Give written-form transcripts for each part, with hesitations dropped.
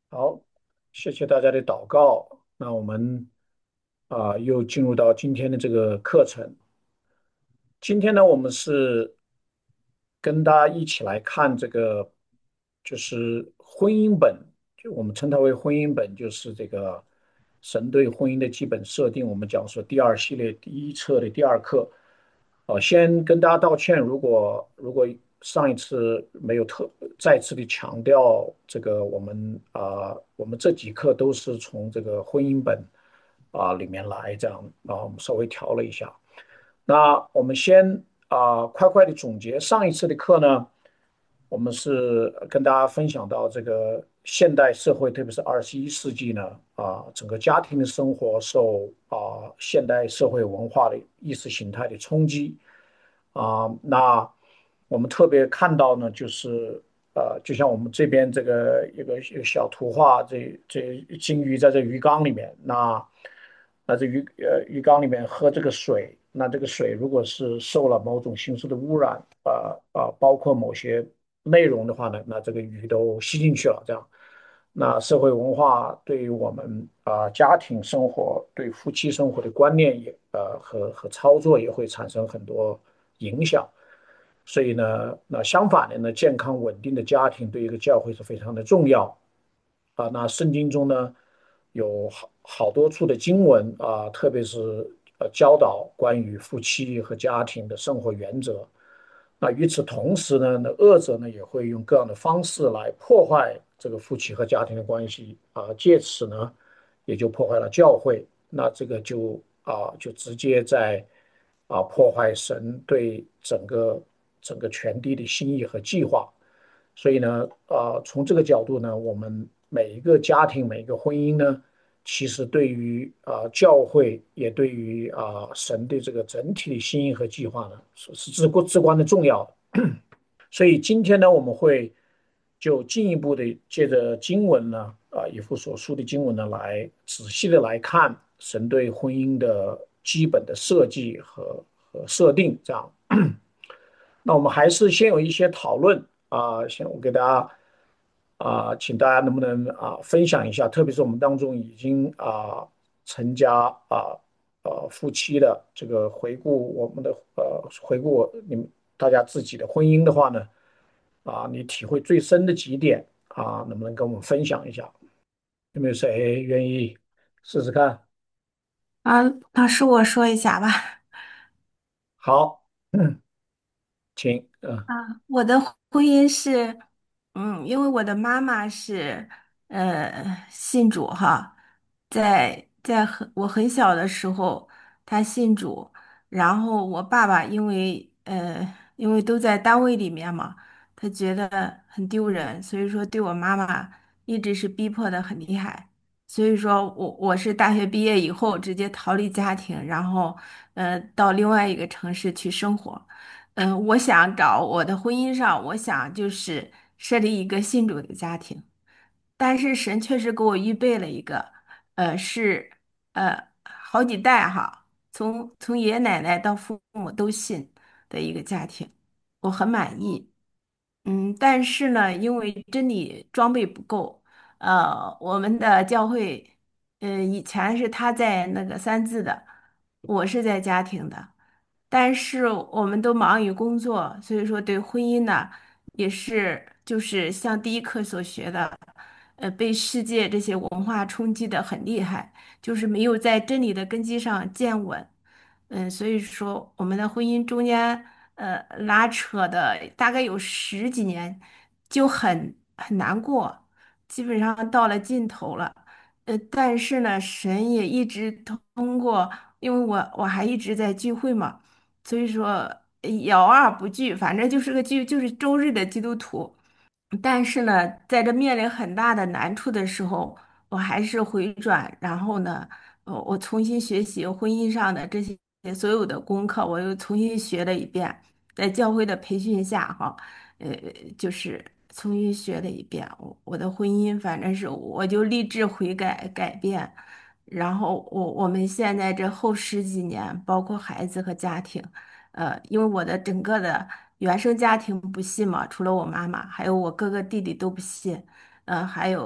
好，谢谢大家的祷告。那我们又进入到今天的这个课程。今天呢，我们是跟大家一起来看这个，就是婚姻本，就我们称它为婚姻本，就是这个神对婚姻的基本设定。我们讲说第二系列第一册的第二课。先跟大家道歉，如果上一次没有再次的强调这个，我们这几课都是从这个婚姻本里面来，这样我们稍微调了一下。那我们先快快的总结上一次的课呢，我们是跟大家分享到这个现代社会，特别是21世纪呢，整个家庭的生活受现代社会文化的意识形态的冲击那我们特别看到呢，就是就像我们这边这个一个小图画，这金鱼在这鱼缸里面，那这鱼缸里面喝这个水，那这个水如果是受了某种形式的污染，包括某些内容的话呢，那这个鱼都吸进去了，这样。那社会文化对于我们家庭生活、对夫妻生活的观念也和操作也会产生很多影响。所以呢，那相反的呢，健康稳定的家庭对一个教会是非常的重要那圣经中呢有好多处的经文特别是教导关于夫妻和家庭的生活原则。那与此同时呢，那恶者呢也会用各样的方式来破坏这个夫妻和家庭的关系借此呢也就破坏了教会。那这个就直接在破坏神对整个全地的心意和计划。所以呢，从这个角度呢，我们每一个家庭、每一个婚姻呢，其实对于教会，也对于神的这个整体的心意和计划呢，是至关的重要的。所以今天呢，我们会就进一步的借着经文呢，以弗所书的经文呢，来仔细的来看神对婚姻的基本的设计和设定，这样。那我们还是先有一些讨论先我给大家请大家能不能分享一下，特别是我们当中已经成家夫妻的这个回顾你们大家自己的婚姻的话呢，你体会最深的几点能不能跟我们分享一下？有没有谁愿意试试看？ 啊，老师，我说一下吧。 好，请， 啊，我的婚姻是，因为我的妈妈是信主哈，我很小的时候，她信主，然后我爸爸因为都在单位里面嘛，他觉得很丢人，所以说对我妈妈一直是逼迫的很厉害，所以说我是大学毕业以后直接逃离家庭，然后到另外一个城市去生活。我想找我的婚姻上，我想就是设立一个信主的家庭，但是神确实给我预备了一个，是好几代哈，从爷爷奶奶到父母都信的一个家庭，我很满意。但是呢，因为真理装备不够，我们的教会，以前是他在那个三自的，我是在家庭的，但是我们都忙于工作，所以说对婚姻呢，也是就是像第一课所学的，被世界这些文化冲击的很厉害，就是没有在真理的根基上站稳。所以说我们的婚姻中间，拉扯的大概有十几年，就很难过，基本上到了尽头了。但是呢，神也一直通过，因为我还一直在聚会嘛，所以说有二不拒，反正就是个就是周日的基督徒。但是呢，在这面临很大的难处的时候，我还是回转，然后呢，我重新学习婚姻上的这些所有的功课，我又重新学了一遍，在教会的培训下，哈，呃，就是重新学了一遍。我的婚姻，反正是我就立志悔改变，然后我们现在这后十几年，包括孩子和家庭。因为我的整个的原生家庭不信嘛，除了我妈妈，还有我哥哥弟弟都不信，还有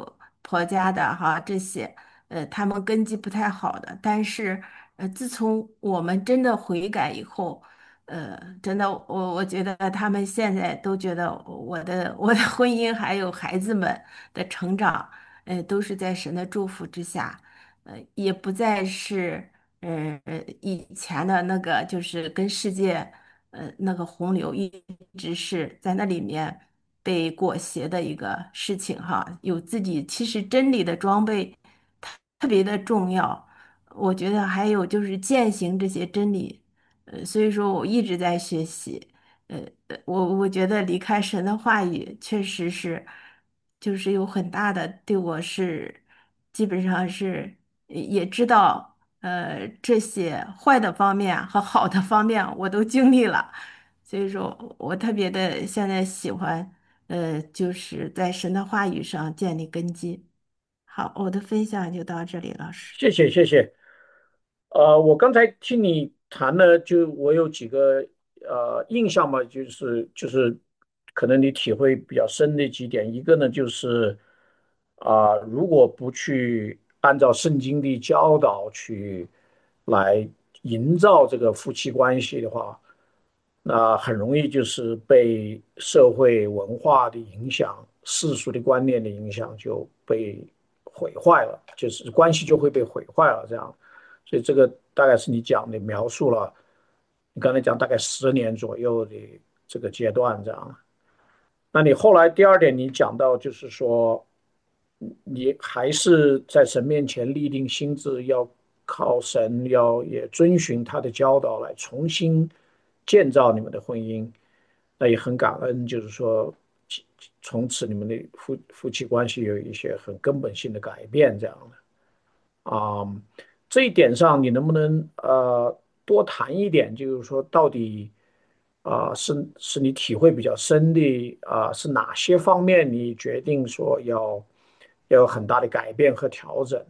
婆家的哈这些，他们根基不太好的。但是，自从我们真的悔改以后，真的我觉得他们现在都觉得我的婚姻还有孩子们的成长，都是在神的祝福之下，也不再是以前的那个就是跟世界那个洪流一直是在那里面被裹挟的一个事情哈，有自己其实真理的装备特别的重要，我觉得还有就是践行这些真理，所以说我一直在学习。我觉得离开神的话语确实是，就是有很大的对我是，基本上是也知道，这些坏的方面和好的方面我都经历了，所以说我特别的现在喜欢，就是在神的话语上建立根基。好，我的分享就到这里，老师。 谢谢谢谢。我刚才听你谈了，就我有几个印象嘛，就是可能你体会比较深的几点。一个呢，就是如果不去按照圣经的教导去来营造这个夫妻关系的话，那很容易就是被社会文化的影响、世俗的观念的影响，就被毁坏了，就是关系就会被毁坏了。这样，所以这个大概是你讲的描述了，你刚才讲大概10年左右的这个阶段，这样。那你后来第二点，你讲到就是说，你还是在神面前立定心志，要靠神，要也遵循他的教导来重新建造你们的婚姻。那也很感恩，就是说，从此你们的夫妻关系有一些很根本性的改变，这样的这一点上，你能不能多谈一点？就是说，到底是你体会比较深的是哪些方面你决定说要有很大的改变和调整？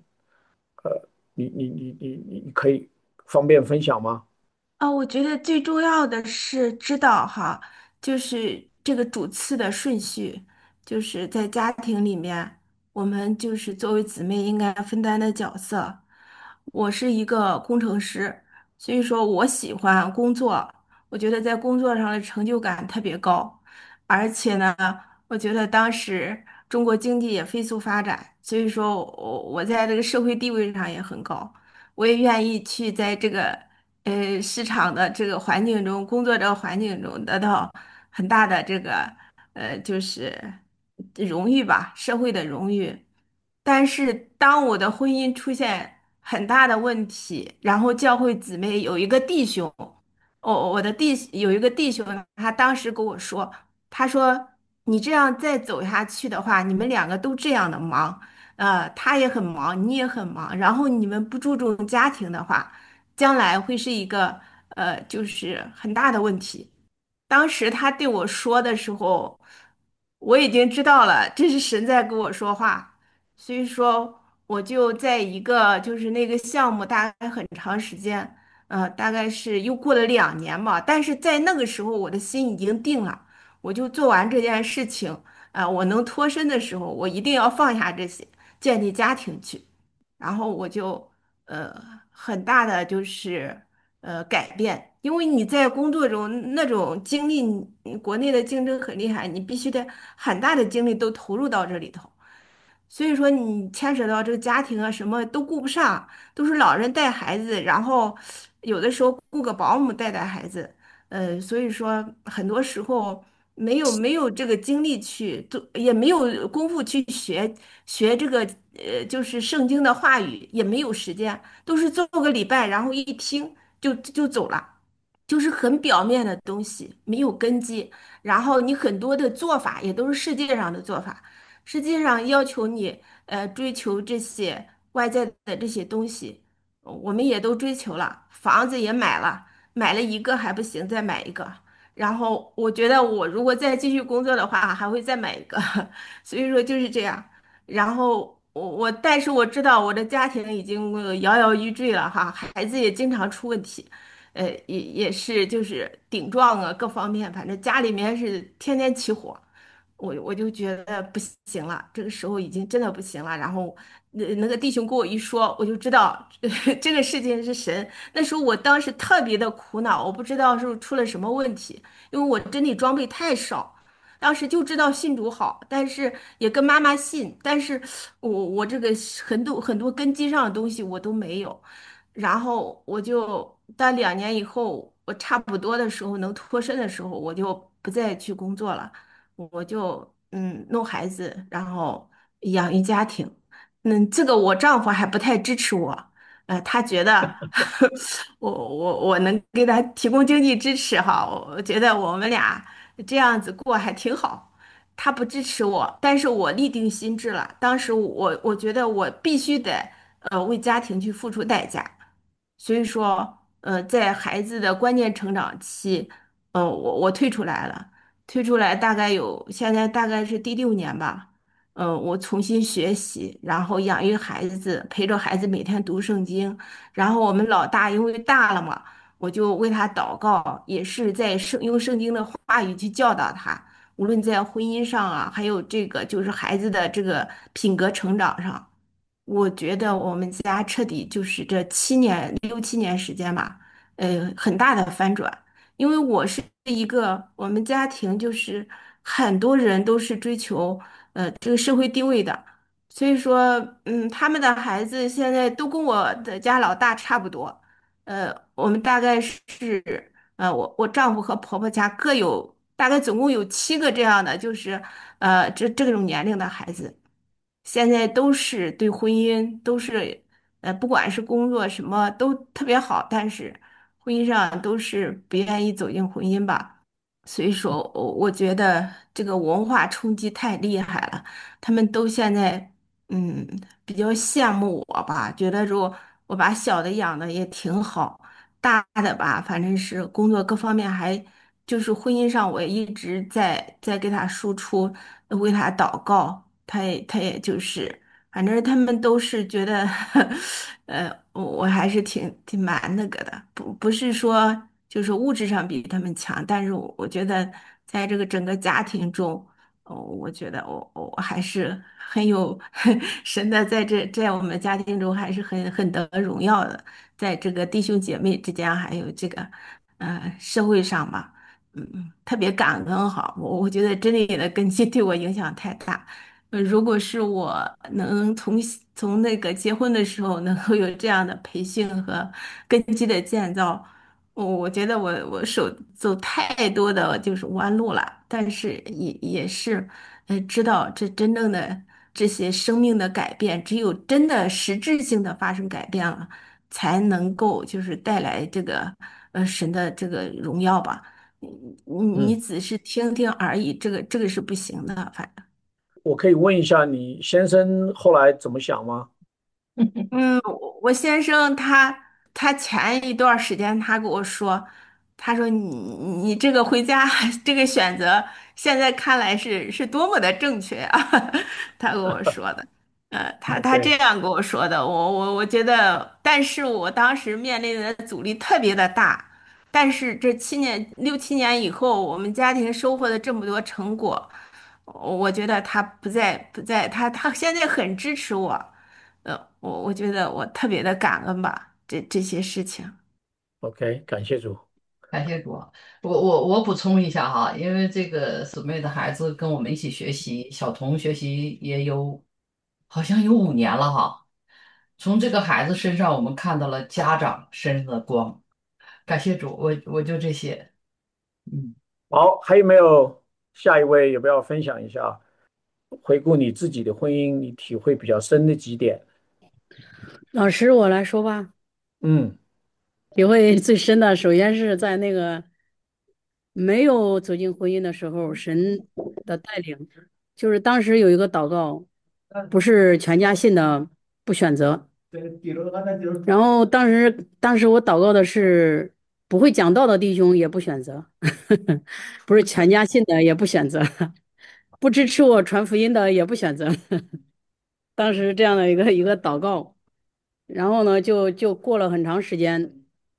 你可以方便分享吗？ 我觉得最重要的是知道哈，就是这个主次的顺序，就是在家庭里面，我们就是作为姊妹应该分担的角色。我是一个工程师，所以说我喜欢工作，我觉得在工作上的成就感特别高，而且呢，我觉得当时中国经济也飞速发展，所以说我在这个社会地位上也很高。我也愿意去在这个市场的这个环境中，工作这个环境中得到很大的这个就是荣誉吧，社会的荣誉。但是当我的婚姻出现很大的问题，然后教会姊妹有一个弟兄，我的有一个弟兄，他当时跟我说，他说你这样再走下去的话，你们两个都这样的忙。他也很忙，你也很忙，然后你们不注重家庭的话，将来会是一个就是很大的问题。当时他对我说的时候，我已经知道了，这是神在跟我说话，所以说我就在一个就是那个项目大概很长时间，大概是又过了2年嘛，但是在那个时候我的心已经定了，我就做完这件事情，我能脱身的时候，我一定要放下这些。建立家庭去，然后我就呃很大的就是改变，因为你在工作中那种精力，国内的竞争很厉害，你必须得很大的精力都投入到这里头。所以说你牵扯到这个家庭啊，什么都顾不上，都是老人带孩子，然后有的时候雇个保姆带孩子，所以说很多时候没有这个精力去做，也没有功夫去学这个就是圣经的话语，也没有时间，都是做个礼拜，然后一听就走了。就是很表面的东西，没有根基。然后你很多的做法也都是世界上的做法，世界上要求你追求这些外在的这些东西，我们也都追求了，房子也买了，买了一个还不行，再买一个。然后我觉得我如果再继续工作的话，还会再买一个，所以说就是这样。然后但是我知道我的家庭已经摇摇欲坠了哈，孩子也经常出问题。也是就是顶撞啊，各方面，反正家里面是天天起火。 我就觉得不行了，这个时候已经真的不行了。然后那个弟兄跟我一说，我就知道这个事情是神。那时候我当时特别的苦恼，我不知道是出了什么问题，因为我真理装备太少。当时就知道信主好，但是也跟妈妈信，但是我这个很多根基上的东西我都没有。然后我就到2年以后，我差不多的时候能脱身的时候，我就不再去工作了。我就弄孩子，然后养育家庭。这个我丈夫还不太支持我，他觉得我能给他提供经济支持哈，我觉得我们俩这样子过还挺好。他不支持我，但是我立定心志了。当时我觉得我必须得为家庭去付出代价。所以说，在孩子的关键成长期，我退出来了，退出来大概现在大概是第6年吧。我重新学习，然后养育孩子，陪着孩子每天读圣经，然后我们老大因为大了嘛，我就为他祷告，也是在用圣经的话语去教导他，无论在婚姻上啊，还有这个就是孩子的这个品格成长上。我觉得我们家彻底就是这6、7年时间吧，很大的翻转。因为我们家庭就是很多人都是追求这个社会地位的，所以说他们的孩子现在都跟我的家老大差不多。我们大概是我丈夫和婆婆家各有大概总共有7个这样的，就是这种年龄的孩子。现在都是对婚姻都是，不管是工作什么都特别好，但是婚姻上都是不愿意走进婚姻吧。所以说，我觉得这个文化冲击太厉害了，他们都现在嗯比较羡慕我吧，觉得说我把小的养的也挺好，大的吧，反正是工作各方面还就是婚姻上，我也一直在给他输出，为他祷告，他也就是，反正他们都是觉得，我还是挺蛮那个的，不是说就是物质上比他们强，但是我觉得在这个整个家庭中。我觉得我还是很有神的，在我们家庭中还是很得荣耀的，在这个弟兄姐妹之间，还有这个社会上吧，特别感恩哈。我觉得真理的根基对我影响太大。如果是我能从那个结婚的时候能够有这样的培训和根基的建造。我觉得我走太多的就是弯路了，但是也是，知道这真正的这些生命的改变，只有真的实质性的发生改变了，才能够就是带来这个神的这个荣耀吧。你嗯， 只是听听而已，这个是不行的，反正。 我可以问一下你先生后来怎么想吗？ 嗯，我先生他前一段时间他跟我说，他说你这个回家这个选择，现在看来是多么的正确啊，他跟我说的。他这 OK， 样跟我说的，我觉得，但是我当时面临的阻力特别的大，但是这6、7年以后，我们家庭收获了这么多成果，我觉得他不在，他现在很支持我。我觉得我特别的感恩吧，这些事情。 OK，感谢主。 感谢主啊。我补充一下哈，因为这个姊妹的孩子跟我们一起学习，小童学习也好像有5年了哈。从这个孩子身上，我们看到了家长身上的光。感谢主，我就这些。嗯。 好，还有没有下一位？要不要分享一下，回顾你自己的婚姻，你体会比较深的几点？ 老师，我来说吧。 嗯体会最深的，首先是在那个没有走进婚姻的时候，神的带领，就是当时有一个祷告，不是全家信的不选择。然后当时我祷告的是不会讲道的弟兄也不选择，不是全家信的也不选择，不支持我传福音的也不选择。当时这样的一个祷告。然后呢，就过了很长时间，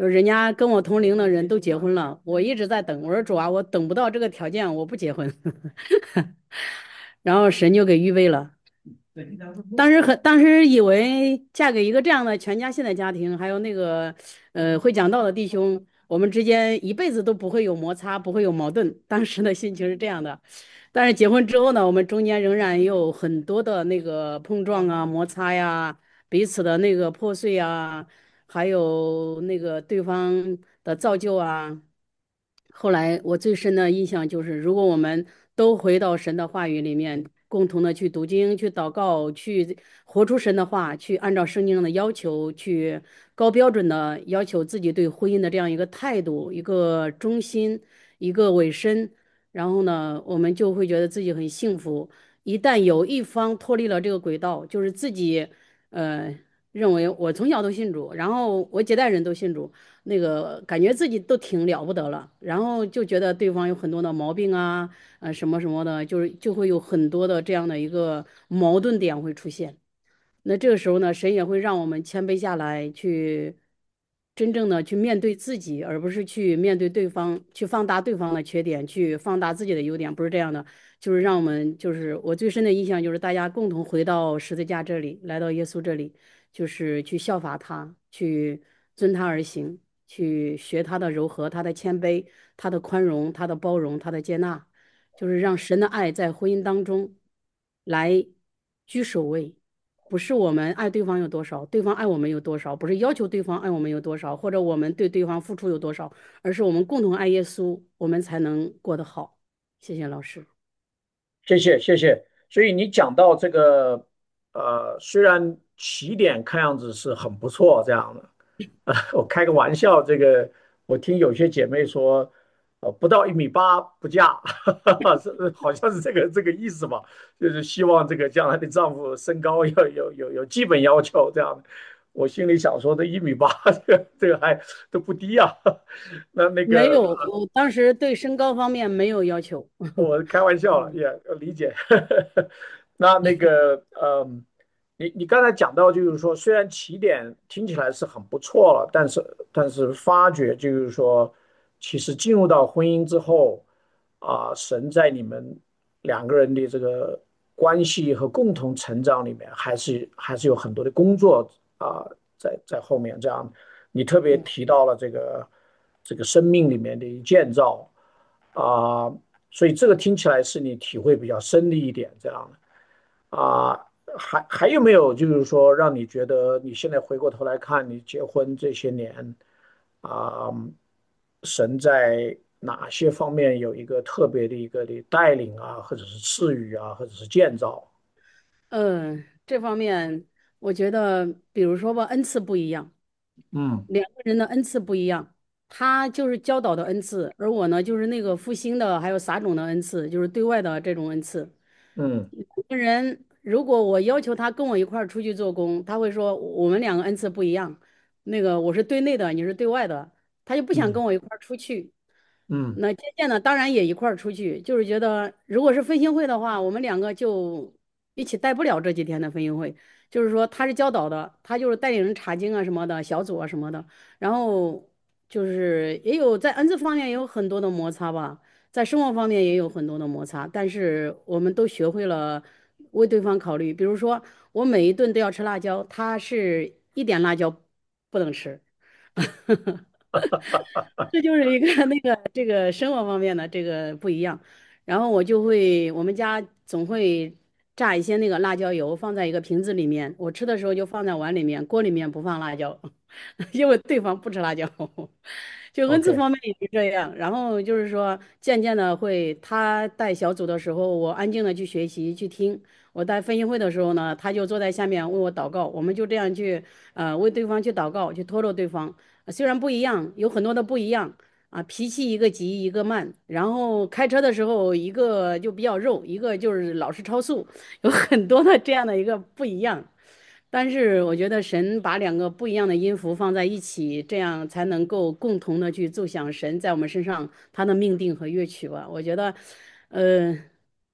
就是人家跟我同龄的人都结婚了，我一直在等。我说主啊，我等不到这个条件，我不结婚。然后神就给预备了。当时以为嫁给一个这样的全家信的家庭，还有那个会讲道的弟兄，我们之间一辈子都不会有摩擦，不会有矛盾。当时的心情是这样的。但是结婚之后呢，我们中间仍然有很多的那个碰撞啊、摩擦呀、彼此的那个破碎啊，还有那个对方的造就啊。后来我最深的印象就是，如果我们都回到神的话语里面，共同的去读经、去祷告、去活出神的话，去按照圣经上的要求，去高标准的要求自己对婚姻的这样一个态度、一个忠心、一个委身，然后呢，我们就会觉得自己很幸福。一旦有一方脱离了这个轨道，就是自己呃认为我从小都信主，然后我几代人都信主。那个感觉自己都挺了不得了，然后就觉得对方有很多的毛病啊，什么什么的，就是就会有很多的这样的一个矛盾点会出现。那这个时候呢，神也会让我们谦卑下来，去真正的去面对自己，而不是去面对对方，去放大对方的缺点，去放大自己的优点，不是这样的。就是让我们，就是我最深的印象就是大家共同回到十字架这里，来到耶稣这里，就是去效法他，去遵他而行，去学他的柔和、他的谦卑、他的宽容、他的包容、他的接纳，就是让神的爱在婚姻当中来居首位。不是我们爱对方有多少，对方爱我们有多少，不是要求对方爱我们有多少，或者我们对对方付出有多少，而是我们共同爱耶稣，我们才能过得好。谢谢老师。 谢谢谢谢。所以你讲到这个，虽然起点看样子是很不错这样的，我开个玩笑，这个我听有些姐妹说，不到1米8不嫁，是好像是这个意思吧？就是希望这个将来的丈夫身高要有基本要求这样的。我心里想说，这1米8，这个还都不低啊。那个没有，我当时对身高方面没有要求。 我开玩笑了， 嗯， 也理解。那个，你刚才讲到，就是说，虽然起点听起来是很不错了，但是发觉就是说，其实进入到婚姻之后，神在你们两个人的这个关系和共同成长里面，还是有很多的工作在后面。这样，你特别对， 提到了这个生命里面的建造。啊、所以这个听起来是你体会比较深的一点，这样的还有没有就是说让你觉得你现在回过头来看你结婚这些年啊、神在哪些方面有一个特别的一个的带领啊，或者是赐予啊，或者是建造？ 这方面我觉得，比如说吧，恩赐不一样， 嗯两个人的恩赐不一样。他就是教导的恩赐，而我呢，就是那个复兴的，还有撒种的恩赐，就是对外的这种恩赐。 嗯两个人如果我要求他跟我一块儿出去做工，他会说我们两个恩赐不一样，那个我是对内的，你是对外的，他就不想跟嗯我一块儿出去。 嗯那渐渐的，当然也一块儿出去，就是觉得如果是分享会的话，我们两个就一起带不了这几天的分享会。就是说他是教导的，他就是带领人查经啊什么的，小组啊什么的。然后就是也有在恩赐方面也有很多的摩擦吧，在生活方面也有很多的摩擦，但是我们都学会了为对方考虑。比如说我每一顿都要吃辣椒，他是一点辣椒不能吃。这就是一个那个这个生活方面的这个不一样。然后我们家总会榨一些那个辣椒油放在一个瓶子里面，我吃的时候就放在碗里面，锅里面不放辣椒，因为对方不吃辣椒。就恩赐 ，OK。 方面也是这样。然后就是说，渐渐的会，他带小组的时候，我安静的去学习去听；我带分析会的时候呢，他就坐在下面为我祷告。我们就这样去为对方去祷告，去托付对方。虽然不一样，有很多的不一样啊，脾气一个急一个慢，然后开车的时候一个就比较肉，一个就是老是超速，有很多的这样的一个不一样。但是我觉得神把两个不一样的音符放在一起，这样才能够共同的去奏响神在我们身上他的命定和乐曲吧。我觉得，呃，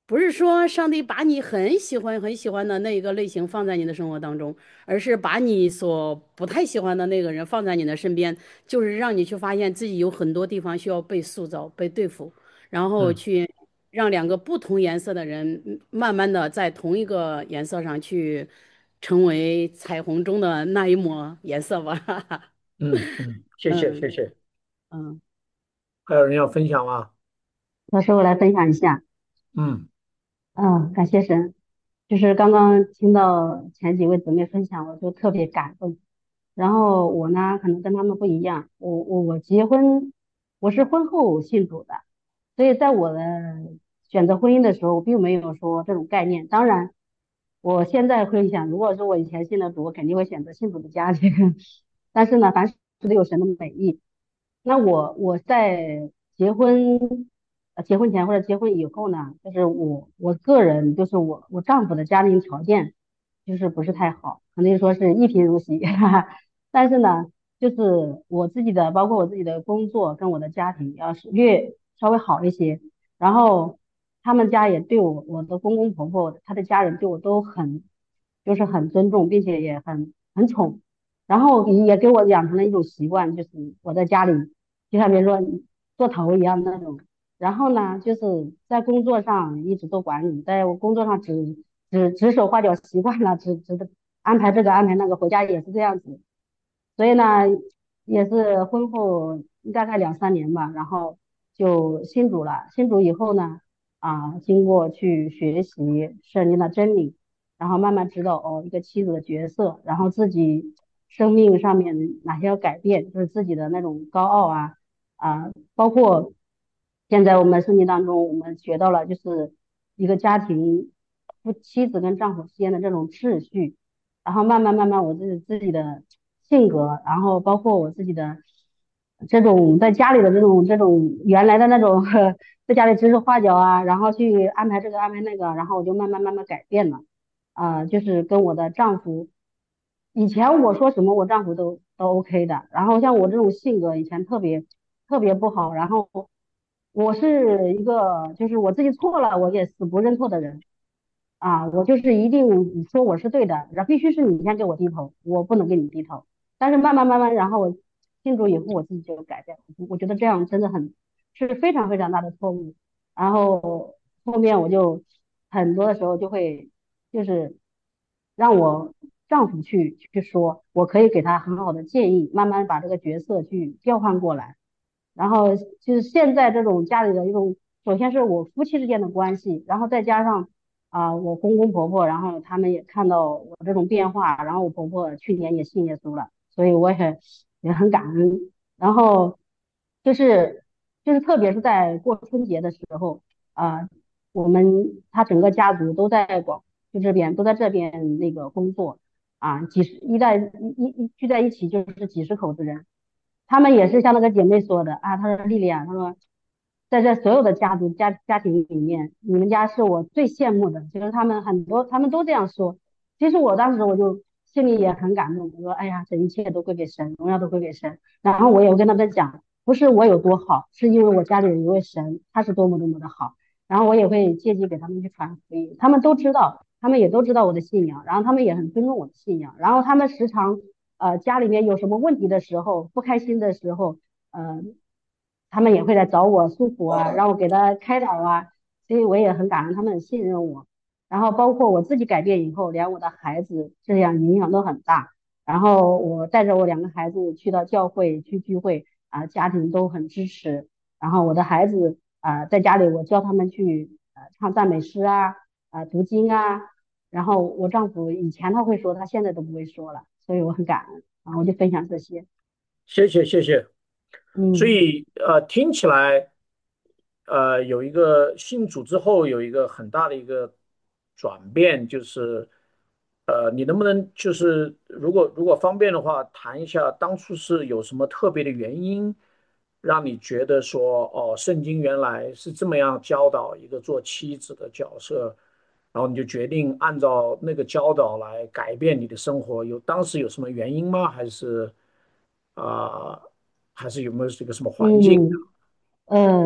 不是说上帝把你很喜欢很喜欢的那一个类型放在你的生活当中，而是把你所不太喜欢的那个人放在你的身边，就是让你去发现自己有很多地方需要被塑造、被对付，然后嗯去让两个不同颜色的人慢慢的在同一个颜色上去成为彩虹中的那一抹颜色吧。 谢谢谢嗯谢。 嗯。 还有人要分享吗？ 老师，我来分享一下。 嗯感谢神，就是刚刚听到前几位姊妹分享，我就特别感动。然后我呢，可能跟他们不一样，我结婚，我是婚后信主的，所以在我的选择婚姻的时候，我并没有说这种概念。当然，我现在会想，如果说我以前信的主，我肯定会选择信主的家庭。但是呢，凡事都有神的美意。那我在结婚前或者结婚以后呢，就是我个人就是我丈夫的家庭条件就是不是太好，可能说是一贫如洗，哈哈。但是呢，就是我自己的，包括我自己的工作跟我的家庭要是稍微好一些，然后他们家也对我的公公婆婆他的家人对我都就是很尊重，并且也很宠。然后也给我养成了一种习惯，就是我在家里就像比如说做头一样的那种。然后呢，就是在工作上一直都管理，在我工作上指手画脚习惯了，只安排这个安排那个，回家也是这样子。所以呢，也是婚后大概2、3年吧，然后就信主了。信主以后呢，经过去学习圣经的真理，然后慢慢知道哦，一个妻子的角色，然后自己生命上面哪些要改变，就是自己的那种高傲包括现在我们圣经当中我们学到了，就是一个家庭妻子跟丈夫之间的这种秩序。然后慢慢我自己的性格，然后包括我自己的这种在家里的这种原来的那种在家里指手画脚然后去安排这个安排那个，然后我就慢慢改变了。就是跟我的丈夫，以前我说什么我丈夫都 OK 的，然后像我这种性格以前特别不好，然后我是一个就是我自己错了我也死不认错的人。我就是一定你说我是对的，然后必须是你先给我低头，我不能给你低头。但是慢慢，然后我信主以后，我自己就改变了。我觉得这样真的是非常非常大的错误。然后后面我就很多的时候就会就是让我丈夫去说，我可以给他很好的建议，慢慢把这个角色去调换过来。然后就是现在这种家里的一种，首先是我夫妻之间的关系，然后再加上我公公婆婆，然后他们也看到我这种变化，然后我婆婆去年也信耶稣了，所以我也很感恩。然后就是特别是在过春节的时候啊、他整个家族都在这边那个工作几十一在一聚在一起就是几十口子人。他们也是像那个姐妹说的她说丽丽她说在这所有的家庭里面，你们家是我最羡慕的，就是他们很多他们都这样说。其实我当时我就心里也很感动，我说哎呀，这一切都归给神，荣耀都归给神。然后我也跟他们讲，不是我有多好，是因为我家里有一位神，他是多么多么的好。然后我也会借机给他们去传福音，他们都知道，他们也都知道我的信仰，然后他们也很尊重我的信仰，然后他们时常家里面有什么问题的时候，不开心的时候，呃，他们也会来找我诉苦让我给他开导所以我也很感恩他们很信任我。然后包括我自己改变以后，连我的孩子这样影响都很大。然后我带着我2个孩子去到教会去聚会家庭都很支持。然后我的孩子在家里我教他们去唱赞美诗读经然后我丈夫以前他会说，他现在都不会说了，所以我很感恩我就分享这些。 谢谢谢谢。所嗯以听起来有一个信主之后有一个很大的一个转变，就是你能不能就是如果方便的话，谈一下当初是有什么特别的原因，让你觉得说哦，圣经原来是这么样教导一个做妻子的角色，然后你就决定按照那个教导来改变你的生活，当时有什么原因吗？啊、还是有没有这个什么环境？ 嗯，呃，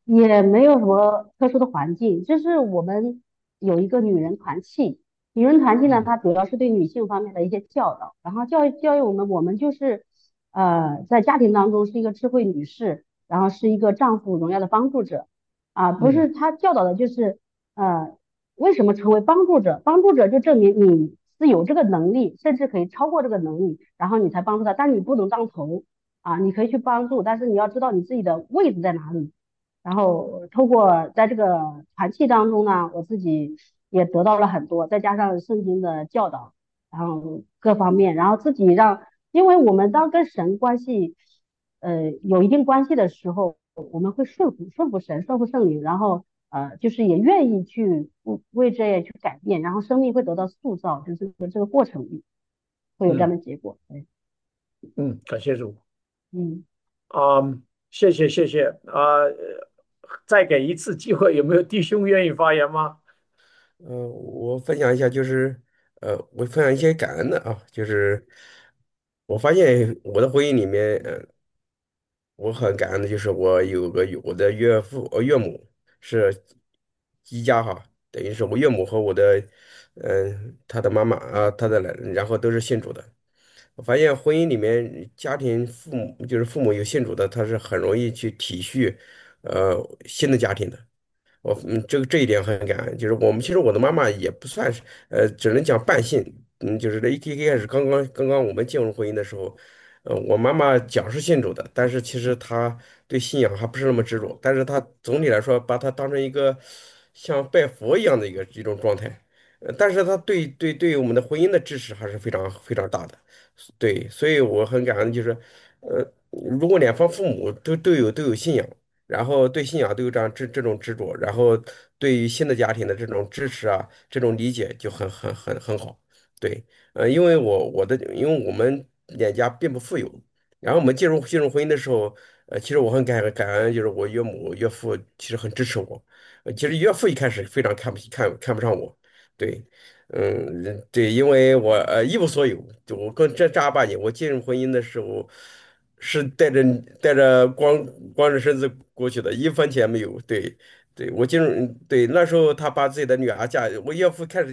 也没有什么特殊的环境，就是我们有一个女人团契。女人团契呢， 嗯它主要是对女性方面的一些教导，然后教育我们就是在家庭当中是一个智慧女士，然后是一个丈夫荣耀的帮助者啊，不嗯是他教导的就是呃为什么成为帮助者？帮助者就证明你是有这个能力，甚至可以超过这个能力，然后你才帮助他，但你不能当头啊，你可以去帮助，但是你要知道你自己的位置在哪里。然后通过在这个团契当中呢，我自己也得到了很多，再加上圣经的教导，然后各方面，然后自己让，因为我们当跟神关系，有一定关系的时候，我们会顺服神，顺服圣灵，然后就是也愿意去为这些去改变，然后生命会得到塑造，就是这个过程里会有这样嗯的结果。对， 嗯，感谢主。 嗯。 啊，谢谢谢谢啊，再给一次机会，有没有弟兄愿意发言吗？ 我分享一下，就是我分享一些感恩的啊，就是我发现我的婚姻里面，我很感恩的就是我的岳母是一家哈，等于是我岳母和我的他的妈妈啊，然后都是信主的。我发现婚姻里面家庭父母有信主的，他是很容易去体恤新的家庭的。这一点很感恩，就是其实我的妈妈也不算是只能讲半信，就是一开始刚刚我们进入婚姻的时候，我妈妈讲是信主的，但是其实她对信仰还不是那么执着，但是她总体来说把她当成一个像拜佛一样的一种状态，但是她对我们的婚姻的支持还是非常非常大的，对，所以我很感恩，就是如果两方父母都有信仰。然后对信仰都有这种执着，然后对于新的家庭的这种支持啊，这种理解就很好。对，因为我们两家并不富有，然后我们进入婚姻的时候，其实我很感恩，就是我岳母岳父其实很支持我，其实岳父一开始非常看不上我，对，对，因为我一无所有，就我跟正儿八经，我进入婚姻的时候是带着光着身子过去的，一分钱没有。对，对，对，那时候他把自己的女儿我岳父开始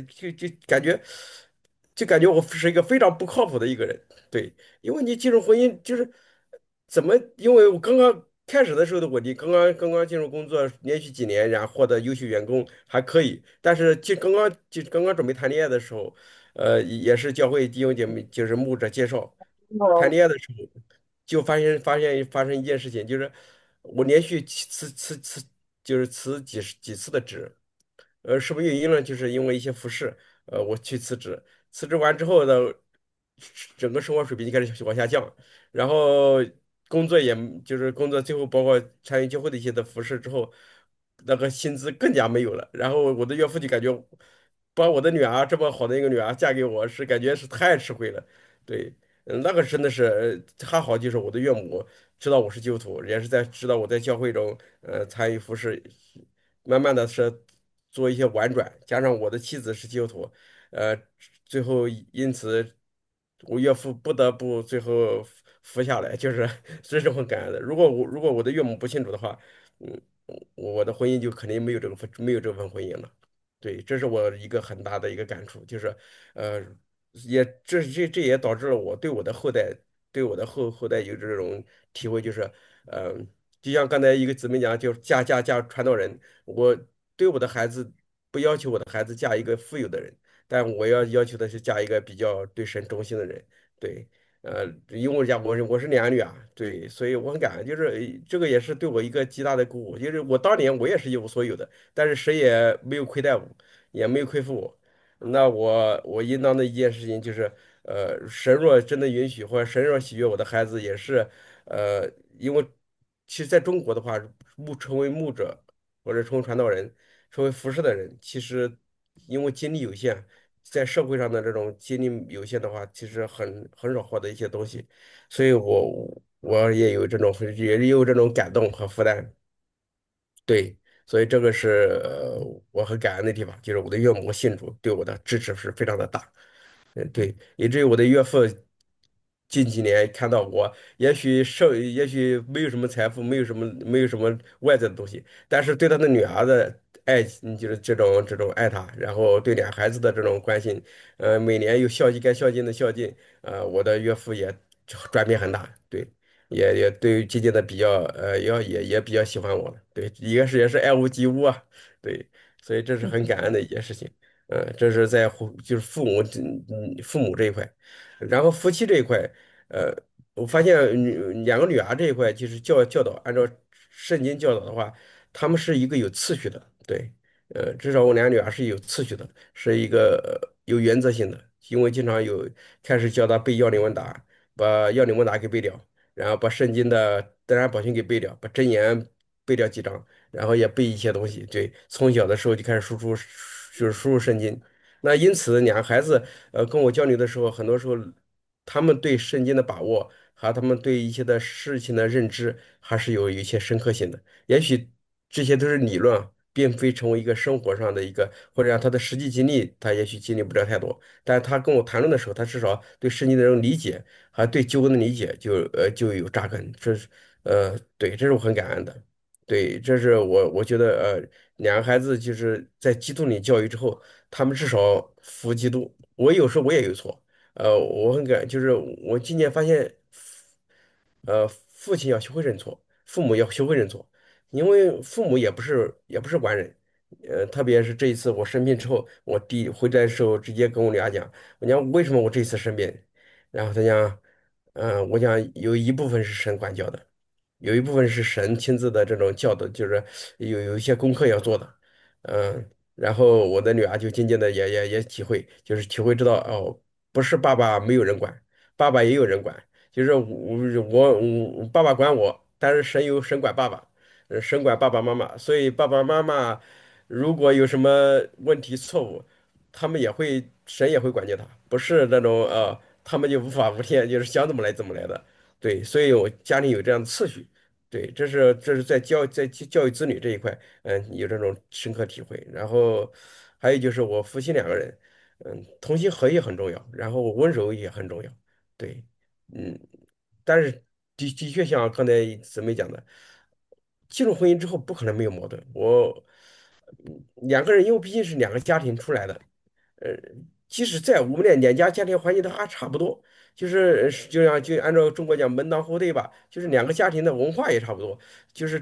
就感觉我是一个非常不靠谱的一个人。对，因为你进入婚姻就是因为我刚刚开始的时候的我，你刚刚进入工作，连续几年，然后获得优秀员工还可以，但是刚刚准备谈恋爱的时候，也是教会弟兄姐妹就是牧者介绍，谈恋爱的时候就发生一件事情，就是我连续就是辞几次的职，什么原因呢？就是因为一些服饰，我去辞职，辞职完之后呢，整个生活水平就开始往下降，然后工作最后包括参与教会的一些的服饰之后，那个薪资更加没有了，然后我的岳父就感觉把我的女儿这么好的一个女儿嫁给我是感觉是太吃亏了，对，那个真的是还好，就是我的岳母知道我是基督徒，也是知道我在教会中参与服饰，慢慢的是做一些婉转，加上我的妻子是基督徒，呃，最后因此我岳父不得不最后服下来，就是这是很感恩的。如果我的岳母不信主的话，嗯，我的婚姻就肯定没有这份婚姻了。对，这是我一个很大的一个感触，就是呃，这也导致了我对我的后代有这种体会，就是呃，就像刚才一个姊妹讲，就是嫁传道人，我对我的孩子不要求我的孩子嫁一个富有的人，但我要求的是嫁一个比较对神忠心的人。对，因为我是两女啊，对，所以我很感恩，就是这个也是对我一个极大的鼓舞，就是我当年我也是一无所有的，但是谁也没有亏待我，也没有亏负我。那我应当的一件事情就是，神若真的允许，或者神若喜悦我的孩子，也是，呃，因为其实在中国的话，成为牧者或者成为传道人，成为服侍的人，其实因为精力有限，在社会上的这种精力有限的话，其实很少获得一些东西，所以我也有这种感动和负担。对，所以这个是我很感恩的地方，就是我的岳母信主对我的支持是非常的大。对，以至于我的岳父近几年看到我，也许没有什么财富，没有什么外在的东西，但是对他的女儿的爱，就是这种爱他，然后对俩孩子的这种关心，每年有该孝敬的孝敬，我的岳父也转变很大，对。也对于渐渐的比较也比较喜欢我了，对，也是爱屋及乌啊，对，所以这是很感恩的一件事情，这是在就是父母这一块，然后夫妻这一块，呃，我发现两个女儿这一块，就是教导，按照圣经教导的话，他们是一个有次序的，对，至少我俩女儿是有次序的，是一个有原则性的，因为经常开始教她背要领问答，把要领问答给背掉。然后把圣经的登山宝训给背掉，把箴言背掉几章，然后也背一些东西。对，从小的时候就开始就是输入圣经。那因此，两个孩子跟我交流的时候，很多时候他们对圣经的把握和他们对一些的事情的认知，还是有一些深刻性的。也许这些都是理论啊，并非成为一个生活上的一个，或者让他的实际经历，他也许经历不了太多。但是他跟我谈论的时候，他至少对圣经的这种理解。还对旧恩的理解就有扎根，对，这是我很感恩的，对，这是我觉得两个孩子就是在基督里教育之后，他们至少服基督。我有时候我也有错，我就是我今年发现，父亲要学会认错，父母要学会认错，因为父母也不是完人，特别是这一次我生病之后，我弟回来的时候直接跟我俩讲，我讲为什么我这一次生病。然后他讲，我讲有一部分是神管教的，有一部分是神亲自的这种教的，就是有一些功课要做的，然后我的女儿就渐渐的也体会，就是体会知道哦，不是爸爸没有人管，爸爸也有人管，就是我爸爸管我，但是神管爸爸，神管爸爸妈妈，所以爸爸妈妈如果有什么问题错误。神也会管教他，不是那种他们就无法无天，就是想怎么来怎么来的。对，所以我家里有这样的次序。对，这是在教育子女这一块，有这种深刻体会。然后还有就是我夫妻两个人，同心合意很重要，然后温柔也很重要。对，嗯，但是的确像刚才姊妹讲的，进入婚姻之后不可能没有矛盾。两个人，因为毕竟是两个家庭出来的。呃，即使在我们的两家家庭环境都还差不多，就按照中国讲门当户对吧，就是两个家庭的文化也差不多，就是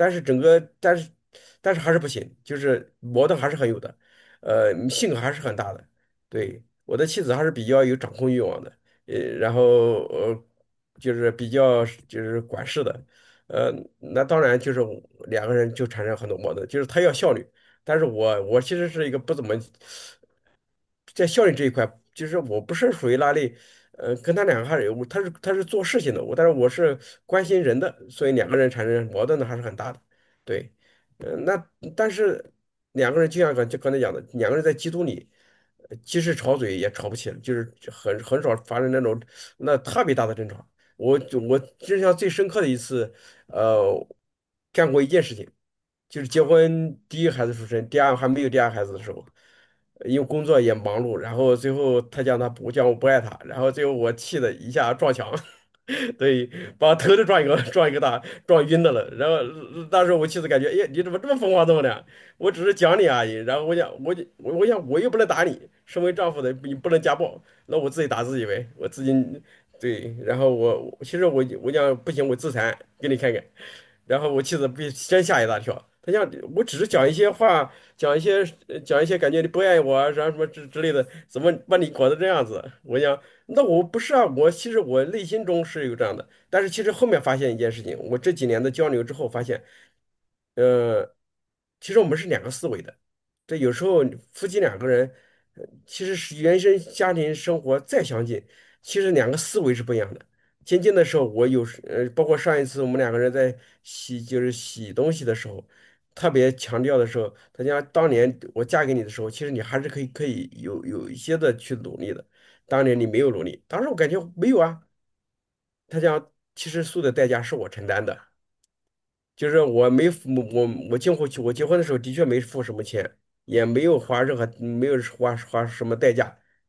但是还是不行，就是矛盾还是很有的，性格还是很大的。对，我的妻子还是比较有掌控欲望的，然后就是比较就是管事的，那当然就是两个人就产生很多矛盾，就是他要效率。但是我其实是一个不怎么在效率这一块，就是我不是属于那类，跟他两个还是有，他是做事情的，但是我是关心人的，所以两个人产生矛盾的还是很大的，对，但是两个人就像刚才讲的，两个人在基督里，即使吵嘴也吵不起来，就是很少发生那种特别大的争吵。我印象最深刻的一次，干过一件事情。就是结婚第一个孩子出生，还没有第二个孩子的时候，因为工作也忙碌，然后最后他讲我不爱他，然后最后我气的一下撞墙，对，把我头都撞一个撞晕的了。然后当时我妻子感觉，哎，你怎么这么疯狂这么的？我只是讲你而已。然后我想我又不能打你，身为丈夫的你不能家暴，那我自己打自己呗，我自己对。然后其实我讲不行，我自残给你看看。然后我妻子被真吓一大跳，她讲我只是讲一些话，讲一些感觉你不爱我啊，什么之类的，怎么把你搞成这样子？我讲那我不是啊，其实我内心中是有这样的，但是其实后面发现一件事情，我这几年的交流之后发现，呃，其实我们是两个思维的。这有时候夫妻两个人，其实是原生家庭生活再相近，其实两个思维是不一样的。渐渐的时候，包括上一次我们两个人在就是洗东西的时候，特别强调的时候，他讲当年我嫁给你的时候，其实你还是可以有一些的去努力的。当年你没有努力，当时我感觉没有啊。他讲其实所有的代价是我承担的。就是我没付我结婚的时候的确没付什么钱，也没有花什么代价，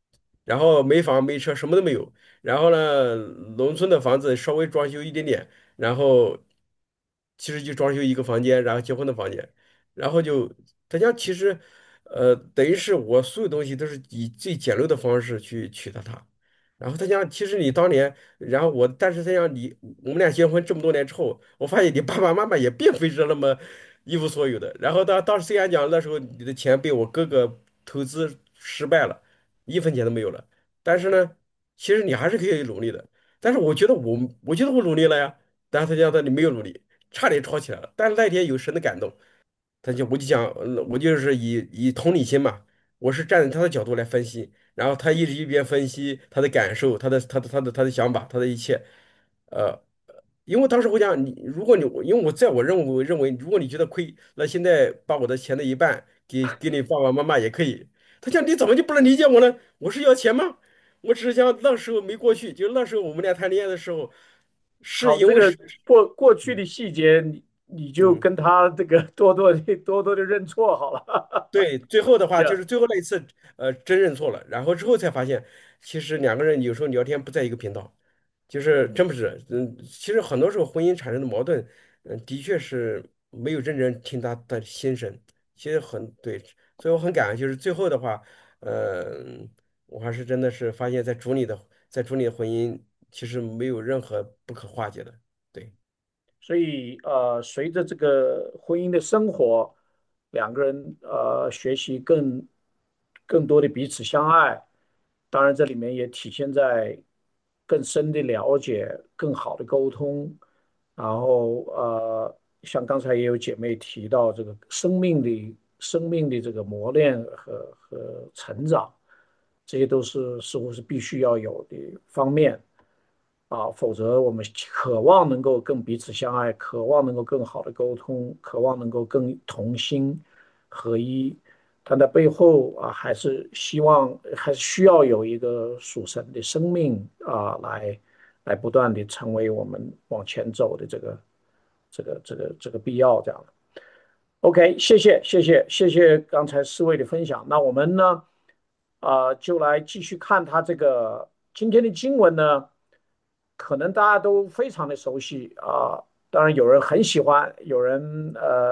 然后没房没车，什么都没有。然后呢，农村的房子稍微装修一点点，然后其实就装修一个房间，然后结婚的房间，然后就他家其实等于是我所有东西都是以最简陋的方式去娶的她。然后他讲，其实你当年，然后我，但是他讲你，我们俩结婚这么多年之后，我发现你爸爸妈妈也并非是那么一无所有的。然后当时虽然讲那时候你的钱被我哥哥投资失败了，一分钱都没有了，但是呢，其实你还是可以努力的。但是我觉得我努力了呀，但是他讲你没有努力，差点吵起来了。但是那天有神的感动，我就讲，我就是以同理心嘛，我是站在他的角度来分析。然后他一直一边分析他的感受，他的想法，他的一切，呃，因为当时我讲你，如果你因为我认为，如果你觉得亏，那现在把我的钱的一半给你爸爸妈妈也可以。他讲你怎么就不能理解我呢？我是要钱吗？我只是想那时候没过去，就那时候我们俩谈恋爱的时候，是好，这个因为是过去的细节，你就嗯。 跟他这个多多的认错好了。 对，最后的话这样就是最后那一次，真认错了，然后之后才发现，其实两个人有时候聊天不在一个频道，就是嗯， 真不是，其实很多时候婚姻产生的矛盾，的确是没有认真听他的心声，其实很对，所以我很感恩，就是最后的话，我还是真的是发现，在主里的婚姻其实没有任何不可化解的，对。 所以随着这个婚姻的生活，两个人学习更多的彼此相爱，当然这里面也体现在更深的了解、更好的沟通，然后像刚才也有姐妹提到这个生命的这个磨练和成长，这些都是似乎是必须要有的方面。否则我们渴望能够更彼此相爱，渴望能够更好的沟通，渴望能够更同心合一，但在背后还是希望还是需要有一个属神的生命来不断的成为我们往前走的这个必要这样的。OK，谢谢刚才四位的分享。那我们呢，就来继续看他这个今天的经文呢，可能大家都非常的熟悉当然有人很喜欢，有人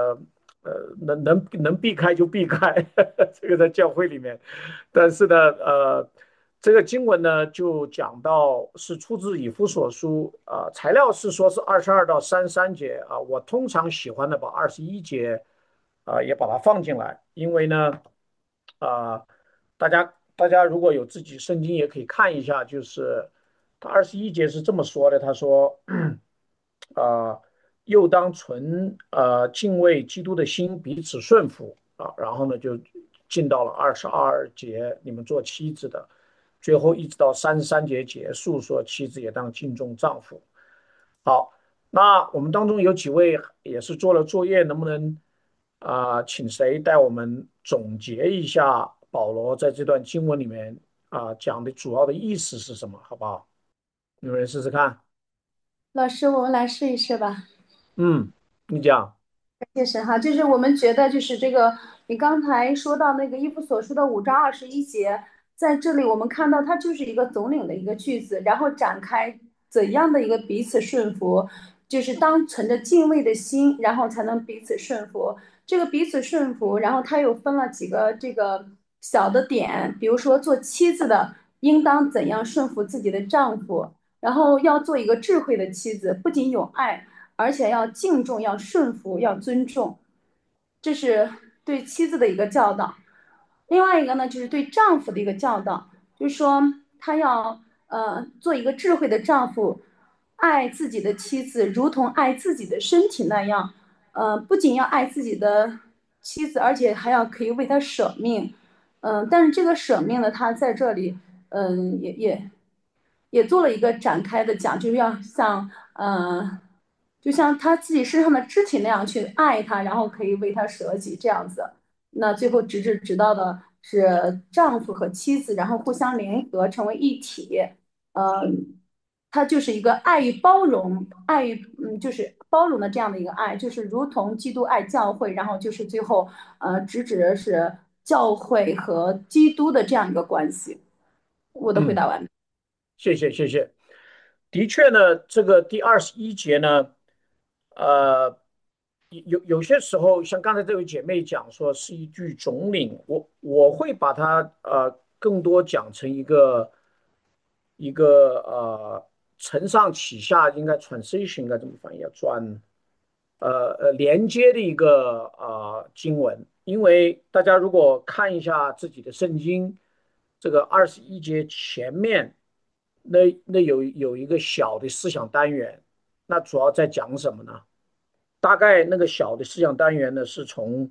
能避开就避开，这个在教会里面。但是呢，这个经文呢就讲到是出自以弗所书材料是说是22到33节我通常喜欢的把21节也把它放进来，因为呢啊、大家如果有自己圣经也可以看一下，就是他21节是这么说的，他说啊、又当存敬畏基督的心，彼此顺服然后呢就进到了22节，你们做妻子的，最后一直到33节结束，说妻子也当敬重丈夫。好，那我们当中有几位也是做了作业，能不能请谁带我们总结一下保罗在这段经文里面讲的主要的意思是什么，好不好？有人试试看？ 老师，我们来试一试吧。 嗯，你讲。 谢神哈，就是我们觉得就是这个，你刚才说到那个《伊夫所书》的5章21节，在这里我们看到它就是一个总领的一个句子，然后展开怎样的一个彼此顺服，就是当存着敬畏的心，然后才能彼此顺服。这个彼此顺服，然后它又分了几个这个小的点，比如说做妻子的应当怎样顺服自己的丈夫，然后要做一个智慧的妻子，不仅有爱。而且要敬重、要顺服、要尊重，这是对妻子的一个教导。另外一个呢，就是对丈夫的一个教导，就是说他要做一个智慧的丈夫，爱自己的妻子，如同爱自己的身体那样。不仅要爱自己的妻子，而且还要可以为他舍命。但是这个舍命呢，他在这里，也做了一个展开的讲，就是要像就像他自己身上的肢体那样去爱他，然后可以为他舍己这样子。那最后直到的是丈夫和妻子，然后互相联合成为一体。它就是一个爱与包容，就是包容的这样的一个爱，就是如同基督爱教会，然后就是最后直指的是教会和基督的这样一个关系。 我的回嗯， 答完毕。 谢谢谢谢。的确呢，这个第21节呢，呃，有些时候，像刚才这位姐妹讲说是一句总领，我会把它更多讲成一个承上启下，应该 transition 应该怎么翻译啊？连接的一个经文，因为大家如果看一下自己的圣经，这个21节前面那有一个小的思想单元，那主要在讲什么呢？大概那个小的思想单元呢，是从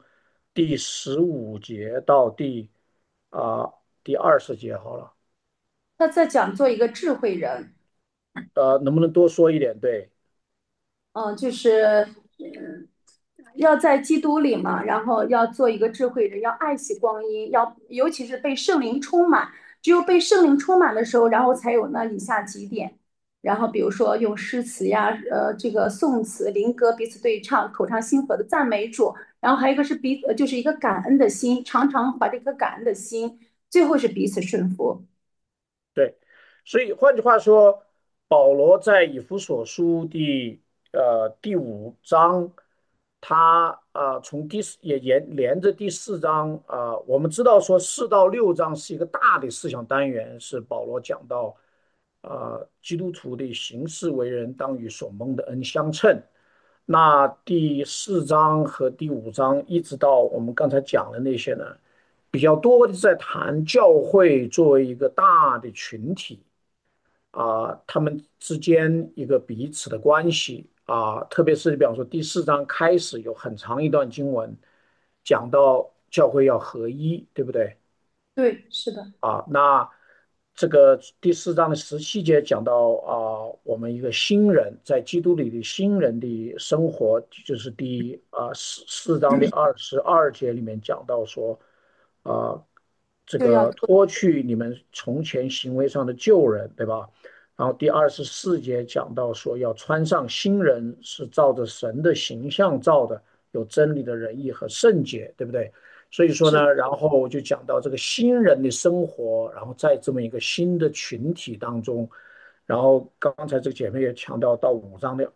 第15节到啊、第20节好了， 他在讲做一个智慧人， 能不能多说一点？对。 就是要在基督里嘛，然后要做一个智慧人，要爱惜光阴，要尤其是被圣灵充满。只有被圣灵充满的时候，然后才有那以下几点。然后比如说用诗词呀，这个颂词、灵歌彼此对唱，口唱心和的赞美主。然后还有一个是就是一个感恩的心，常常怀着一颗感恩的心。最后是彼此顺服。 对，所以换句话说，保罗在以弗所书第5章，他从也连着第4章我们知道说4到6章是一个大的思想单元，是保罗讲到基督徒的行事为人当与所蒙的恩相称。那第4章和第5章一直到我们刚才讲的那些呢？比较多的在谈教会作为一个大的群体他们之间一个彼此的关系特别是比方说第4章开始有很长一段经文讲到教会要合一，对不对？ 对，是的， 那这个第4章的17节讲到我们一个新人在基督里的新人的生活，就是第4章的22节里面讲到说，啊、这就要个脱去你们从前行为上的旧人，对吧？然后第24节讲到说要穿上新人，是照着神的形象造的，有真理的仁义和圣洁，对不对？所以说是呢，然后就讲到这个新人的生活，然后在这么一个新的群体当中，然后刚才这个姐妹也强调到5章的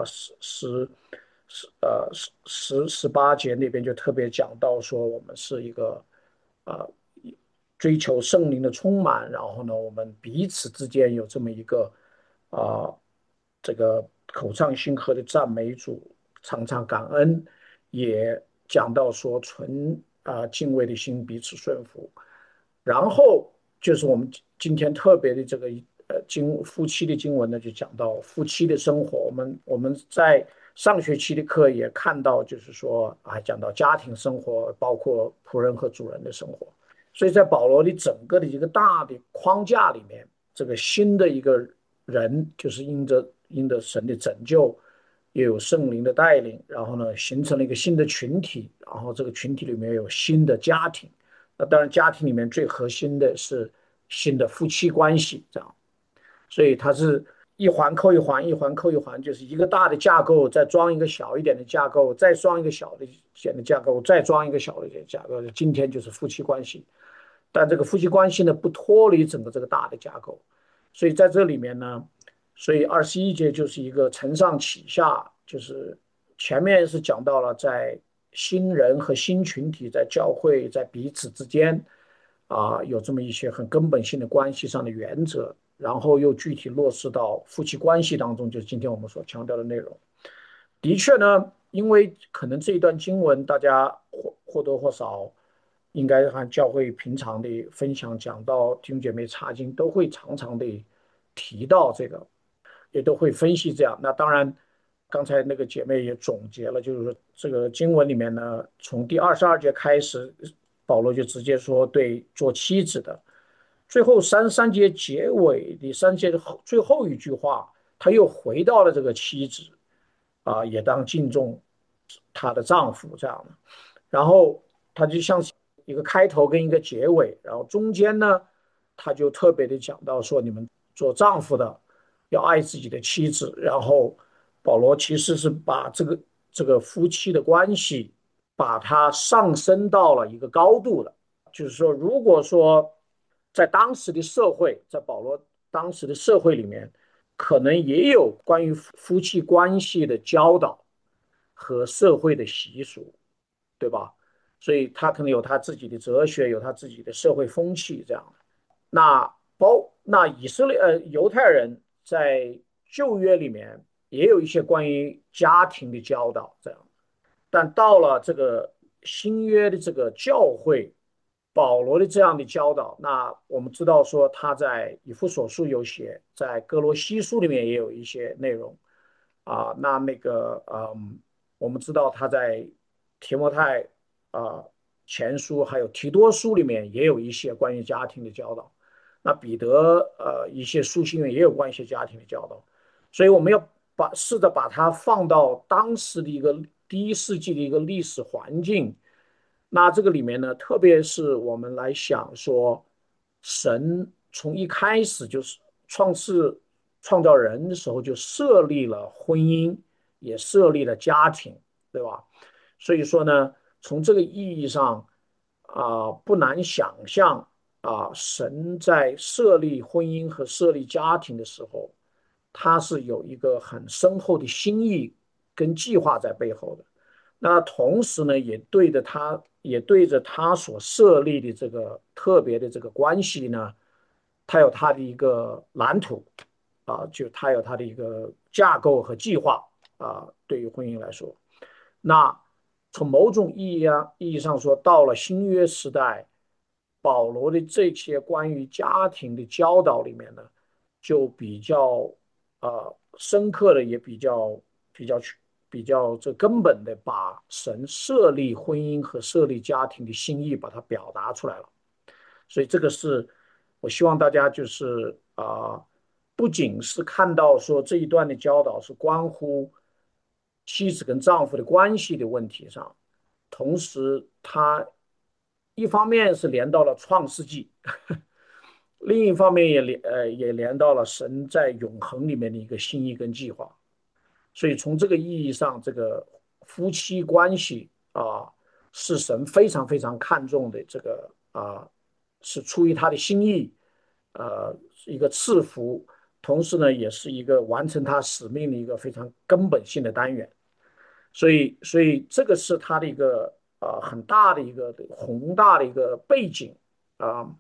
18节那边就特别讲到说，我们是一个呃追求圣灵的充满，然后呢，我们彼此之间有这么一个啊、这个口唱心和的赞美主，常常感恩，也讲到说存敬畏的心彼此顺服，然后就是我们今天特别的这个夫妻的经文呢，就讲到夫妻的生活。我们在上学期的课也看到，就是说讲到家庭生活，包括仆人和主人的生活。所以在保罗的整个的一个大的框架里面，这个新的一个人，就是因着神的拯救，又有圣灵的带领，然后呢，形成了一个新的群体，然后这个群体里面有新的家庭。那当然，家庭里面最核心的是新的夫妻关系，这样。所以它是一环扣一环，一环扣一环，就是一个大的架构，再装一个小一点的架构，再装一个小的点的架构，再装一个小的点架构。今天就是夫妻关系，但这个夫妻关系呢，不脱离整个这个大的架构。所以在这里面呢，所以21节就是一个承上启下，就是前面是讲到了在新人和新群体在教会在彼此之间有这么一些很根本性的关系上的原则，然后又具体落实到夫妻关系当中，就是今天我们所强调的内容。的确呢，因为可能这一段经文大家或多或少应该按教会平常的分享讲到弟兄姐妹查经都会常常的提到这个，也都会分析这样。那当然，刚才那个姐妹也总结了，就是说这个经文里面呢，从第22节开始，保罗就直接说对做妻子的，最后33节结尾的3节的最后一句话，他又回到了这个妻子也当敬重她的丈夫这样的。然后他就像是一个开头跟一个结尾，然后中间呢，他就特别的讲到说，你们做丈夫的要爱自己的妻子。然后保罗其实是把这个夫妻的关系，把它上升到了一个高度的，就是说，如果说在当时的社会，在保罗当时的社会里面，可能也有关于夫妻关系的教导和社会的习俗，对吧？所以他可能有他自己的哲学，有他自己的社会风气这样。那犹太人在旧约里面也有一些关于家庭的教导这样。但到了这个新约的这个教会，保罗的这样的教导，那我们知道说他在以弗所书有写，在哥罗西书里面也有一些内容我们知道他在提摩太前书还有提多书里面也有一些关于家庭的教导。那彼得一些书信里面也有关于一些家庭的教导。所以我们要试着把它放到当时的一个第一世纪的一个历史环境。那这个里面呢，特别是我们来想说，神从一开始就是创造人的时候就设立了婚姻，也设立了家庭，对吧？所以说呢，从这个意义上不难想象神在设立婚姻和设立家庭的时候，他是有一个很深厚的心意跟计划在背后的。那同时呢，也对着他所设立的这个特别的这个关系呢，他有他的一个蓝图就他有他的一个架构和计划对于婚姻来说。那从某种意义上说，到了新约时代，保罗的这些关于家庭的教导里面呢，就比较深刻的，也比较比较这根本的把神设立婚姻和设立家庭的心意把它表达出来了。所以这个是我希望大家就是不仅是看到说这一段的教导是关乎妻子跟丈夫的关系的问题上，同时它一方面是连到了创世纪，另一方面也连到了神在永恒里面的一个心意跟计划。所以从这个意义上，这个夫妻关系是神非常非常看重的，这个是出于他的心意，一个赐福，同时呢，也是一个完成他使命的一个非常根本性的单元。所以这个是他的一个很大的一个宏大的一个背景啊。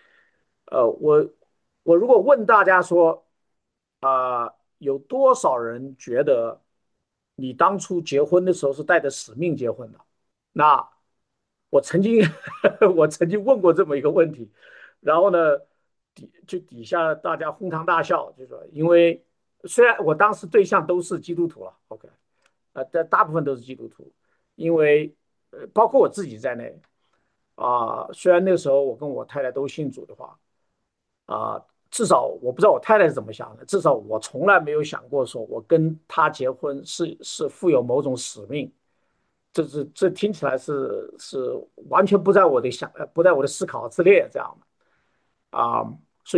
我如果问大家说有多少人觉得你当初结婚的时候是带着使命结婚的？那我曾经我曾经问过这么一个问题，然后呢，底下大家哄堂大笑，就说因为虽然我当时对象都是基督徒了，OK，但大部分都是基督徒，因为包括我自己在内虽然那个时候我跟我太太都信主的话啊、至少我不知道我太太是怎么想的，至少我从来没有想过说我跟她结婚是负有某种使命。这听起来是完全不在我的思考之列这样的所以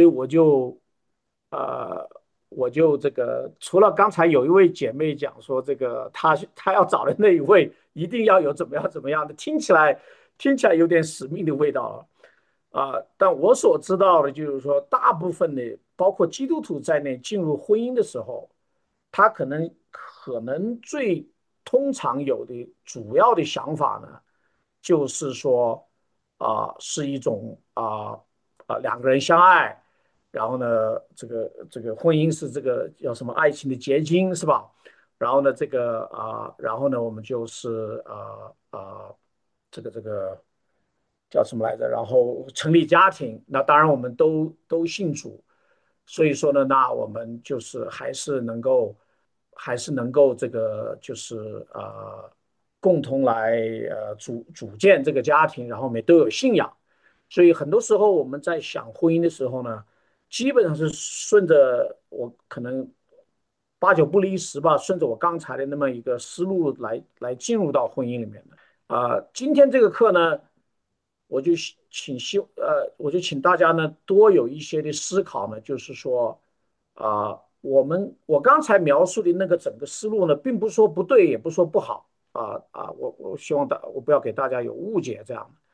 呃我就这个除了刚才有一位姐妹讲说这个她要找的那一位一定要有怎么样的，听起来有点使命的味道了但我所知道的就是说，大部分的包括基督徒在内进入婚姻的时候，他可能最通常有的主要的想法呢，就是说是一种两个人相爱，然后呢这个婚姻是这个叫什么爱情的结晶是吧？然后呢然后呢我们就是这个叫什么来着？然后成立家庭，那当然我们都信主，所以说呢，那我们就是还是能够这个就是共同来组建这个家庭，然后我们也都有信仰，所以很多时候我们在想婚姻的时候呢，基本上是顺着我可能八九不离十吧，顺着我刚才的那么一个思路来进入到婚姻里面的。今天这个课呢，我就我就请大家呢多有一些的思考呢，就是说我刚才描述的那个整个思路呢，并不是说不对，也不是说不好我希望我不要给大家有误解这样。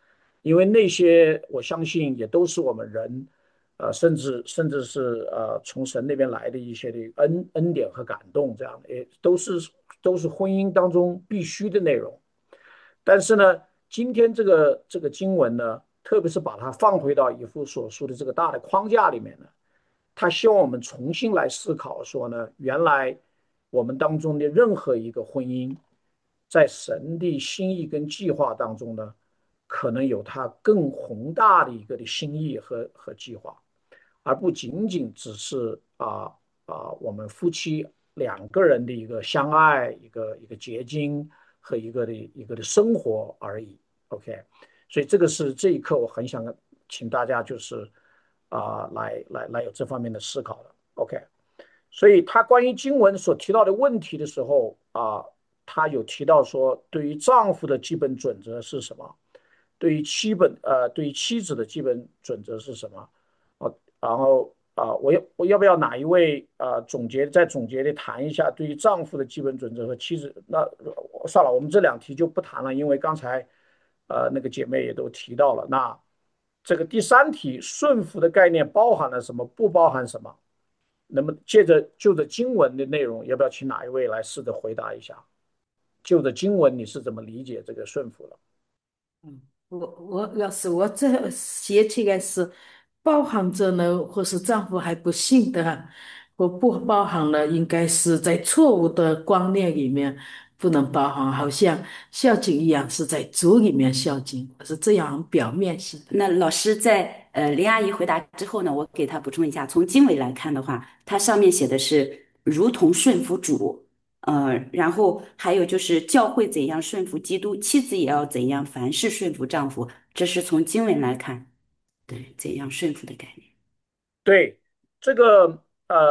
因为那些我相信也都是我们人，甚至是从神那边来的一些的恩典和感动，这样的也都是婚姻当中必须的内容。但是呢，今天这个经文呢，特别是把它放回到以弗所书的这个大的框架里面呢，他希望我们重新来思考说呢，原来我们当中的任何一个婚姻，在神的心意跟计划当中呢，可能有它更宏大的一个的心意和计划，而不仅仅只是我们夫妻两个人的一个相爱、一个结晶和一个的生活而已。OK，所以这个是这一刻我很想请大家就是来有这方面的思考的。OK，所以他关于经文所提到的问题的时候他有提到说，对于丈夫的基本准则是什么？对于妻子的基本准则是什么？然后我要不要哪一位总结的谈一下对于丈夫的基本准则和妻子？那算了，我们这两题就不谈了，因为刚才那个姐妹也都提到了。那这个第三题顺服的概念包含了什么？不包含什么？那么就着经文的内容，要不要请哪一位来试着回答一下？就着经文你是怎么理解这个顺服的？ 我要是我这写起来是包含着呢，或是丈夫还不信的，或不包含了，应该是在错误的观念里面不能包含，好像孝敬一样是在主里面孝敬，是这样表面性的。 那老师在林阿姨回答之后呢，我给她补充一下，从经纬来看的话，它上面写的是如同顺服主，然后还有就是教会怎样顺服基督，妻子也要怎样凡事顺服丈夫，这是从经文来看，对，怎样顺服的概念。 对，这个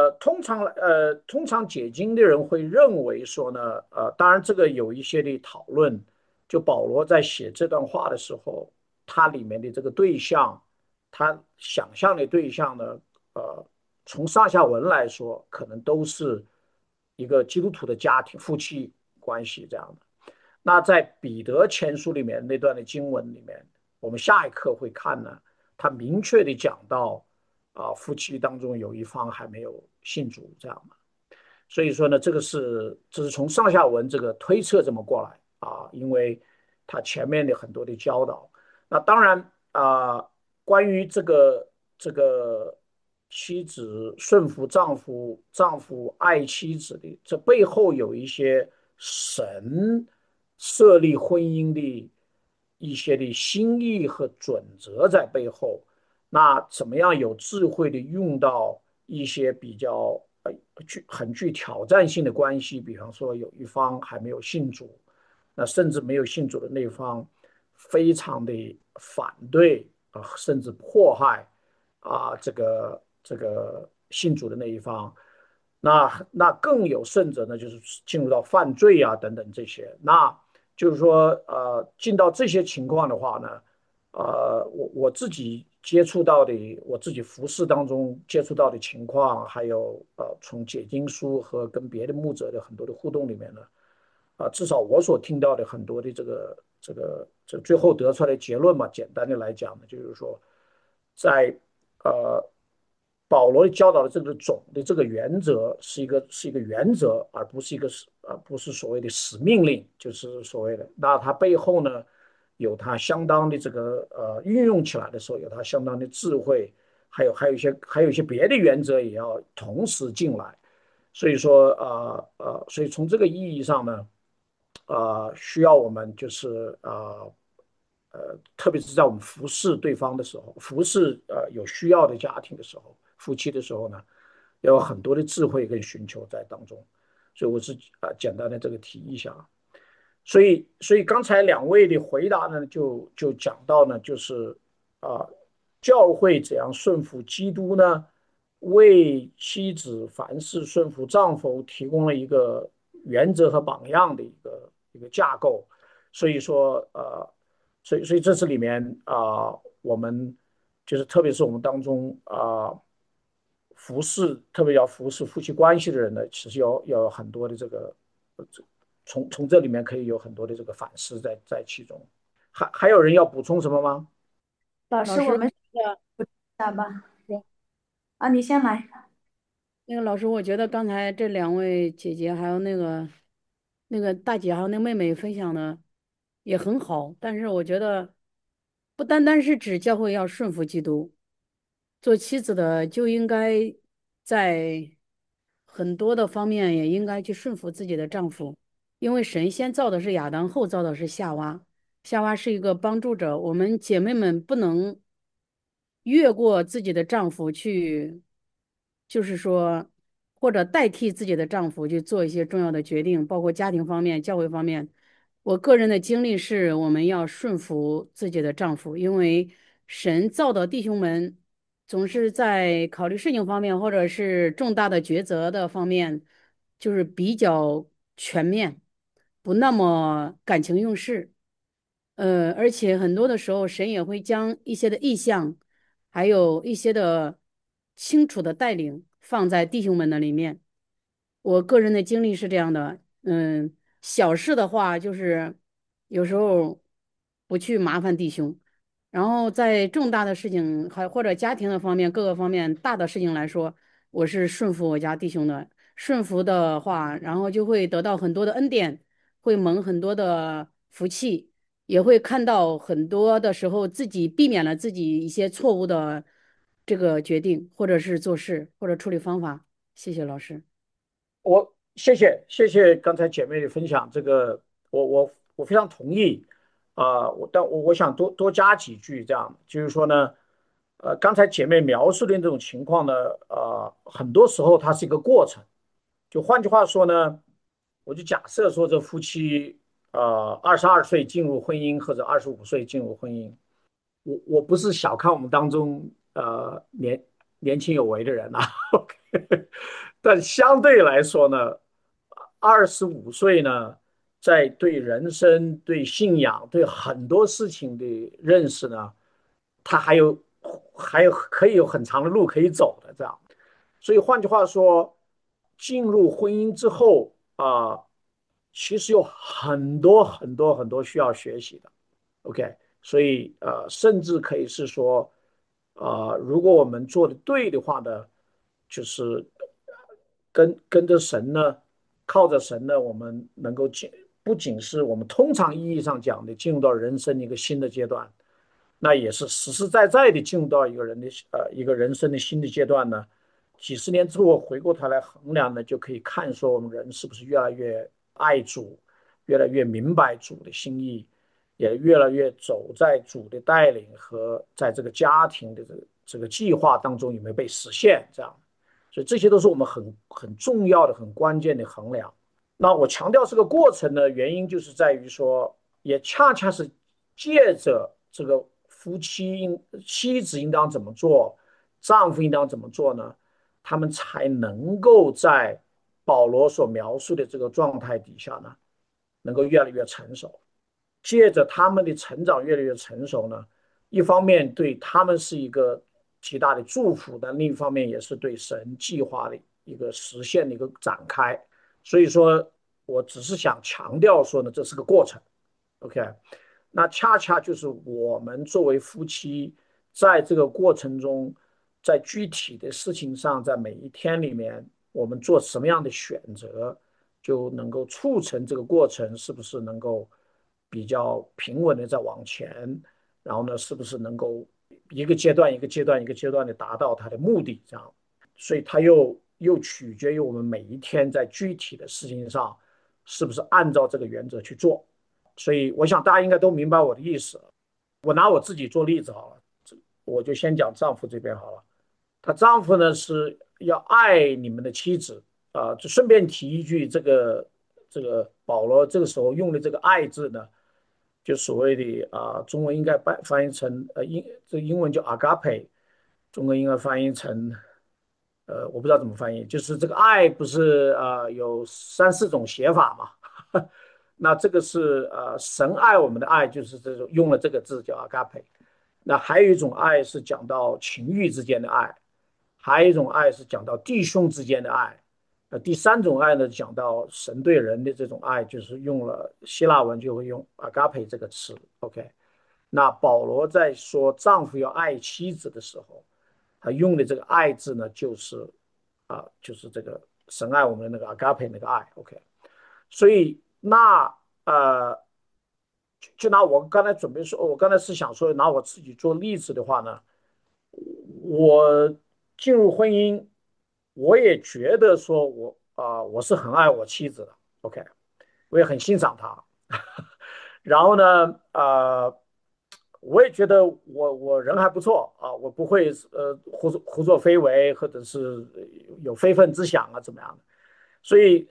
通常解经的人会认为说呢，当然这个有一些的讨论，就保罗在写这段话的时候，他里面的这个对象，他想象的对象呢，从上下文来说，可能都是一个基督徒的家庭夫妻关系这样的。那在彼得前书里面那段的经文里面，我们下一课会看呢，他明确的讲到夫妻当中有一方还没有信主这样的，所以说呢，这是从上下文这个推测这么过来因为他前面的很多的教导，那当然关于这个妻子顺服丈夫，丈夫爱妻子的，这背后有一些神设立婚姻的一些的心意和准则在背后。那怎么样有智慧的用到一些比较很具挑战性的关系？比方说有一方还没有信主，那甚至没有信主的那方非常的反对甚至迫害这个信主的那一方，那更有甚者呢，就是进入到犯罪等等这些，那就是说进到这些情况的话呢，我自己接触到的，我自己服饰当中接触到的情况，还有从解经书和跟别的牧者的很多的互动里面呢，至少我所听到的很多的这最后得出来的结论嘛，简单的来讲呢，就是说，在呃保罗教导的这个总的这个原则是一个原则，而不是所谓的死命令，就是所谓的那它背后呢有它相当的这个运用起来的时候有它相当的智慧，还有一些别的原则也要同时进来，所以说所以从这个意义上呢。需要我们就是特别是在我们服侍对方的时候，服侍有需要的家庭的时候，夫妻的时候呢，要有很多的智慧跟寻求在当中。所以我是简单的这个提一下。所以刚才两位的回答呢，就讲到呢，就是啊，教会怎样顺服基督呢？为妻子凡事顺服丈夫提供了一个原则和榜样的一个架构。所以说所以这次里面我们就是特别是我们当中服侍，特别要服侍夫妻关系的人呢，其实要有很多的这个，从这里面可以有很多的这个反思在其中。还有人要补充什么吗？ 老师，我老师， 们下吧。啊，你先来。 那个老师，我觉得刚才这两位姐姐还有那个大姐还有那妹妹分享的也很好，但是我觉得不单单是指教会要顺服基督，做妻子的就应该在很多的方面也应该去顺服自己的丈夫，因为神先造的是亚当，后造的是夏娃，夏娃是一个帮助者，我们姐妹们不能越过自己的丈夫去，就是说。或者代替自己的丈夫去做一些重要的决定，包括家庭方面、教会方面。我个人的经历是，我们要顺服自己的丈夫，因为神造的弟兄们总是在考虑事情方面，或者是重大的抉择的方面，就是比较全面，不那么感情用事。而且很多的时候，神也会将一些的意向，还有一些的清楚的带领放在弟兄们的里面。我个人的经历是这样的，小事的话就是有时候不去麻烦弟兄，然后在重大的事情还或者家庭的方面各个方面大的事情来说，我是顺服我家弟兄的。顺服的话，然后就会得到很多的恩典，会蒙很多的福气。也会看到很多的时候自己避免了自己一些错误的这个决定，或者是做事或者处理方法。谢谢老师。 谢谢刚才姐妹的分享，这个我非常同意但我想多加几句，这样就是说呢，刚才姐妹描述的这种情况呢，很多时候它是一个过程，就换句话说呢，我就假设说这夫妻22岁进入婚姻或者25岁进入婚姻，我不是小看我们当中年轻有为的人啊，OK，但相对来说呢，25岁呢，在对人生、对信仰、对很多事情的认识呢，他还有可以有很长的路可以走的这样。所以换句话说，进入婚姻之后其实有很多很多很多需要学习的。OK，所以甚至可以是说，如果我们做的对的话呢，就是跟着神呢，靠着神呢，我们能够不仅是我们通常意义上讲的进入到人生一个新的阶段，那也是实实在在的进入到一个人生的新的阶段呢。几十年之后回过头来衡量呢，就可以看说我们人是不是越来越爱主，越来越明白主的心意，也越来越走在主的带领和在这个家庭的这个计划当中有没有被实现，这样。所以这些都是我们很重要的、很关键的衡量。那我强调这个过程呢，原因就是在于说，也恰恰是借着这个妻子应当怎么做，丈夫应当怎么做呢？他们才能够在保罗所描述的这个状态底下呢，能够越来越成熟。借着他们的成长越来越成熟呢，一方面对他们是一个极大的祝福，但另一方面也是对神计划的一个实现的一个展开。所以说我只是想强调说呢，这是个过程。OK，那恰恰就是我们作为夫妻，在这个过程中，在具体的事情上，在每一天里面，我们做什么样的选择，就能够促成这个过程是不是能够比较平稳的在往前，然后呢，是不是能够一个阶段一个阶段一个阶段的达到它的目的，这样。所以它又取决于我们每一天在具体的事情上，是不是按照这个原则去做。所以我想大家应该都明白我的意思。我拿我自己做例子好了，我就先讲丈夫这边好了。她丈夫呢是要爱你们的妻子就顺便提一句，这个保罗这个时候用的这个"爱"字呢，就所谓的中文应该翻译成这个英文叫 agape，中文应该翻译成我不知道怎么翻译，就是这个爱不是有3、4种写法嘛？那这个是神爱我们的爱，就是这种用了这个字叫 agape。那还有一种爱是讲到情欲之间的爱，还有一种爱是讲到弟兄之间的爱。第3种爱呢，讲到神对人的这种爱，就是用了希腊文就会用 agape 这个词。OK， 那保罗在说丈夫要爱妻子的时候，他用的这个爱字呢，就是就是这个神爱我们的那个 agape 那个爱，OK。所以呃，就拿我刚才准备说，我刚才是想说拿我自己做例子的话呢，我进入婚姻，我也觉得说我是很爱我妻子的，OK，我也很欣赏她。然后呢，我也觉得我人还不错啊，我不会胡作非为，或者是有非分之想啊，怎么样的。所以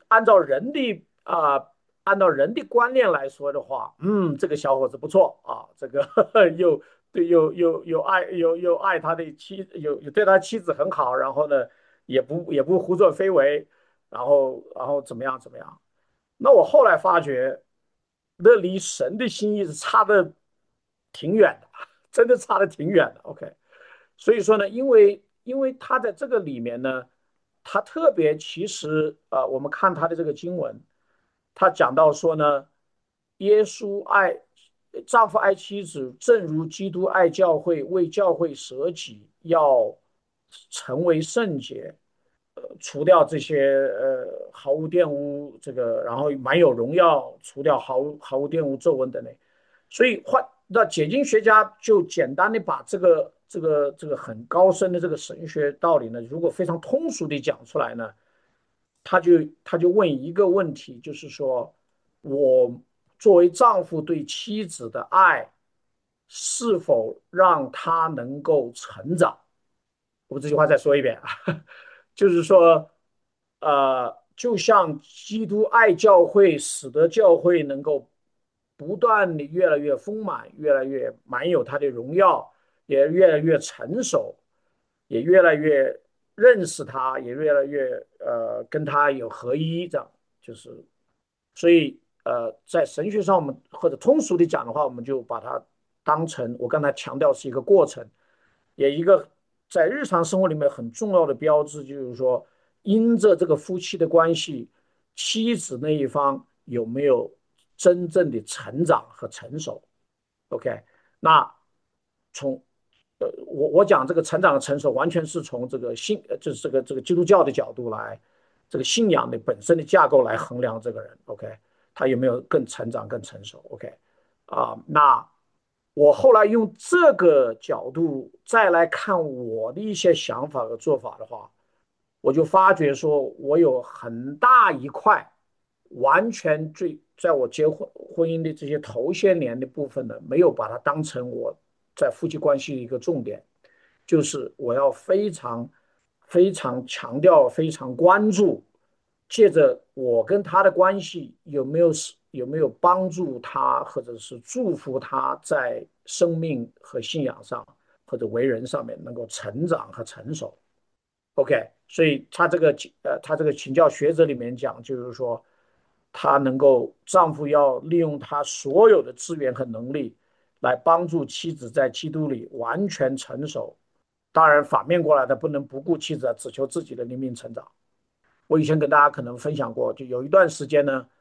按照人的观念来说的话，这个小伙子不错啊，这个又对又爱他的有对他妻子很好，然后呢也不胡作非为，然后怎么样怎么样。那我后来发觉，那离神的心意是差的挺远的，真的差的挺远的。OK，所以说呢，因为他在这个里面呢，他特别其实我们看他的这个经文，他讲到说呢，耶稣爱丈夫爱妻子，正如基督爱教会，为教会舍己，要成为圣洁。除掉这些毫无玷污这个，然后满有荣耀，除掉毫无玷污皱纹等类。所以那解经学家就简单的把这个很高深的这个神学道理呢，如果非常通俗的讲出来呢，他就问一个问题，就是说我作为丈夫对妻子的爱，是否让她能够成长？我这句话再说一遍啊，就是说，就像基督爱教会，使得教会能够不断的越来越丰满，越来越满有他的荣耀，也越来越成熟，也越来越认识他，也越来越跟他有合一，这样就是，所以在神学上我们或者通俗的讲的话，我们就把它当成我刚才强调是一个过程。也一个在日常生活里面很重要的标志，就是说，因着这个夫妻的关系，妻子那一方有没有真正的成长和成熟？OK，那从我讲这个成长和成熟，完全是从这个就是这个基督教的角度来，这个信仰的本身的架构来衡量这个人。OK，他有没有更成长、更成熟？OK，那我后来用这个角度再来看我的一些想法和做法的话，我就发觉说，我有很大一块完全在我婚姻的这些头些年的部分呢，没有把它当成我在夫妻关系的一个重点，就是我要非常非常强调、非常关注，借着我跟他的关系有没有帮助他，或者是祝福他在生命和信仰上或者为人上面能够成长和成熟。OK，所以他这个请教学者里面讲，就是说，他能够丈夫要利用他所有的资源和能力，来帮助妻子在基督里完全成熟。当然，反面过来的不能不顾妻子，只求自己的灵命成长。我以前跟大家可能分享过，就有一段时间呢，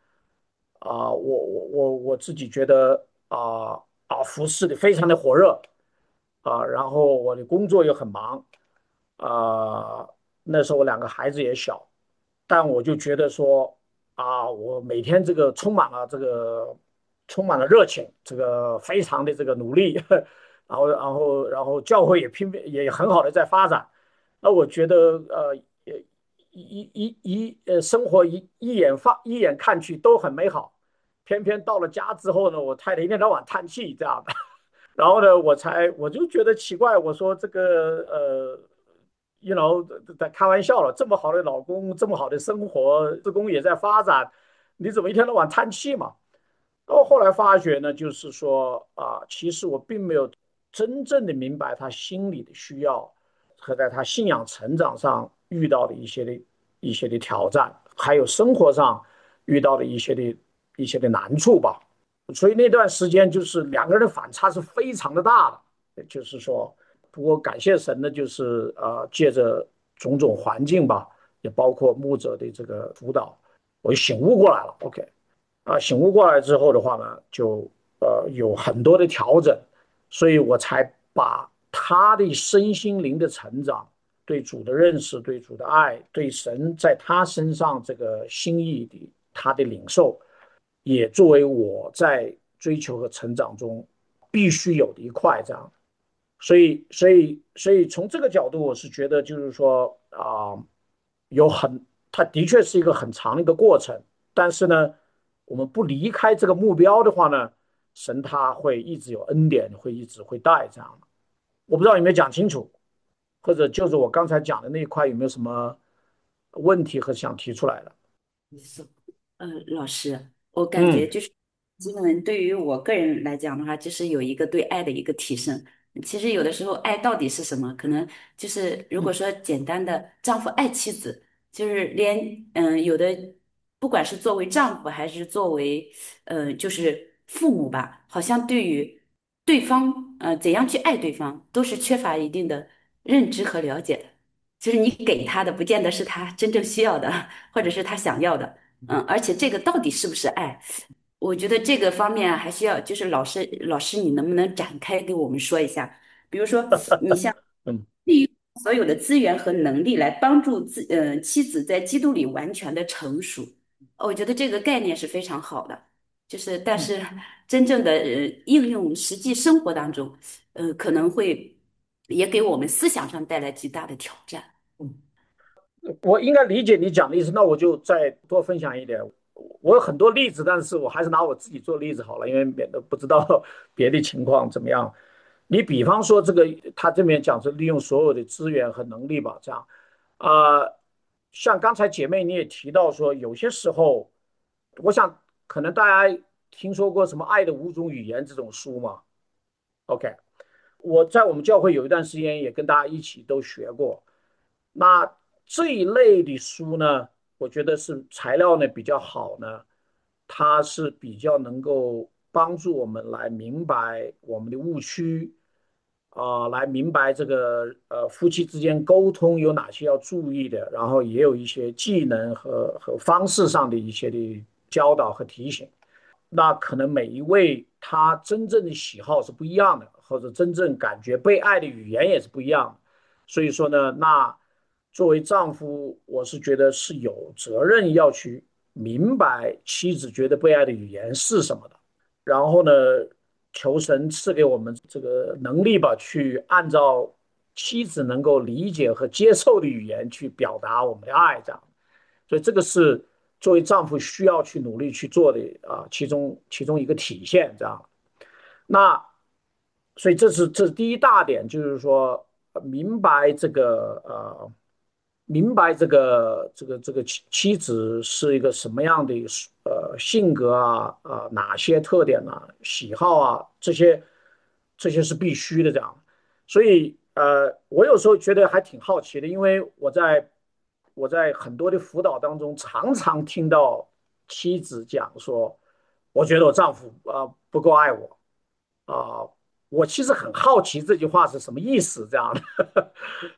我自己觉得服侍的非常的火热然后我的工作又很忙啊、那时候我两个孩子也小，但我就觉得说我每天这个充满了热情，这个非常的这个努力，然后教会也拼命也很好的在发展，那我觉得生活一眼看去都很美好，偏偏到了家之后呢，我太太一天到晚叹气这样的，然后呢，我就觉得奇怪，我说这个在开玩笑了，这么好的老公，这么好的生活，职工也在发展，你怎么一天到晚叹气嘛？然后后来发觉呢，就是说其实我并没有真正的明白他心里的需要和在他信仰成长上遇到的一些的挑战，还有生活上遇到的一些的难处吧。所以那段时间就是两个人的反差是非常的大的，就是说，不过感谢神呢，就是借着种种环境吧，也包括牧者的这个辅导，我就醒悟过来了。OK，醒悟过来之后的话呢，就有很多的调整所以我才把他的身心灵的成长、对主的认识、对主的爱、对神在他身上这个心意的他的领受，也作为我在追求和成长中必须有的一块，这样。所以从这个角度，我是觉得就是说有很，它的确是一个很长的一个过程，但是呢，我们不离开这个目标的话呢，神他会一直有恩典，会一直会带这样的。我不知道有没有讲清楚，或者就是我刚才讲的那一块有没有什么问题和想提出来的？ 老师，我感觉嗯就是经文对于我个人来讲的话，就是有一个对爱的一个提升。其实有的时候，爱到底是什么？可能就是如果说简单的丈夫爱妻子，就是连有的不管是作为丈夫还是作为就是父母吧，好像对于对方怎样去爱对方，都是缺乏一定的认知和了解的。就是你给他的，不见得是他真正需要的，或者是他想要的。而且这个到底是不是爱？我觉得这个方面还需要，就是老师，你能不能展开给我们说一下？比如说，你像嗯。 利用所有的资源和能力来帮助妻子在基督里完全的成熟，我觉得这个概念是非常好的。就是但是真正的应用实际生活当中，可能会也给我们思想上带来极大的挑战。 我应该理解你讲的意思，那我就再多分享一点。我有很多例子，但是我还是拿我自己做例子好了，因为免得不知道别的情况怎么样。你比方说这个，他这边讲是利用所有的资源和能力吧，这样，像刚才姐妹你也提到说，有些时候，我想可能大家听说过什么《爱的五种语言》这种书嘛？OK，我在我们教会有一段时间也跟大家一起都学过。那这一类的书呢，我觉得是材料呢比较好呢，它是比较能够帮助我们来明白我们的误区来明白这个夫妻之间沟通有哪些要注意的，然后也有一些技能和方式上的一些的教导和提醒。那可能每一位他真正的喜好是不一样的，或者真正感觉被爱的语言也是不一样的。所以说呢，那作为丈夫，我是觉得是有责任要去明白妻子觉得被爱的语言是什么的。然后呢，求神赐给我们这个能力吧，去按照妻子能够理解和接受的语言去表达我们的爱，这样。所以这个是作为丈夫需要去努力去做的其中一个体现，这样。那所以这是第一大点，就是说明白这个明白这个妻子是一个什么样的性格哪些特点喜好这些是必须的这样。所以我有时候觉得还挺好奇的，因为我在很多的辅导当中，常常听到妻子讲说，我觉得我丈夫不够爱我啊、我其实很好奇这句话是什么意思，这样的，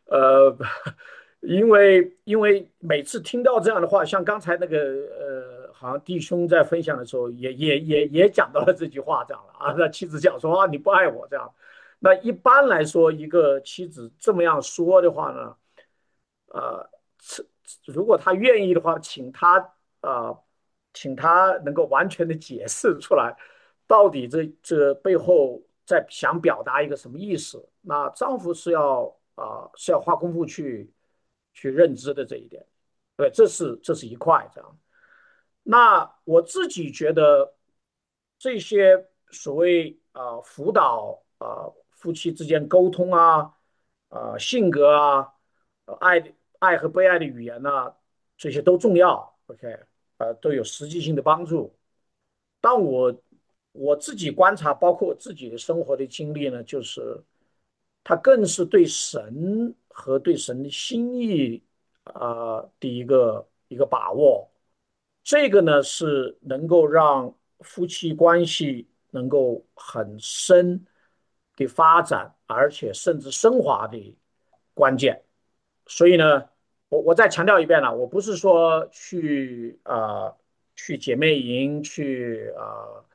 因为每次听到这样的话，像刚才那个好像弟兄在分享的时候，也讲到了这句话，这样了啊，那妻子讲说你不爱我这样，那一般来说，一个妻子这么样说的话呢，呃，如果他愿意的话，呃，请他能够完全的解释出来，到底这背后在想表达一个什么意思？那丈夫是要花功夫去认知的这一点，对，这是一块这样。那我自己觉得这些所谓辅导夫妻之间沟通性格爱和被爱的语言这些都重要，OK，都有实际性的帮助。但我自己观察，包括我自己的生活的经历呢，就是它更是对神和对神的心意的一个把握。这个呢是能够让夫妻关系能够很深的发展，而且甚至升华的关键。所以呢，我再强调一遍了，我不是说去姐妹营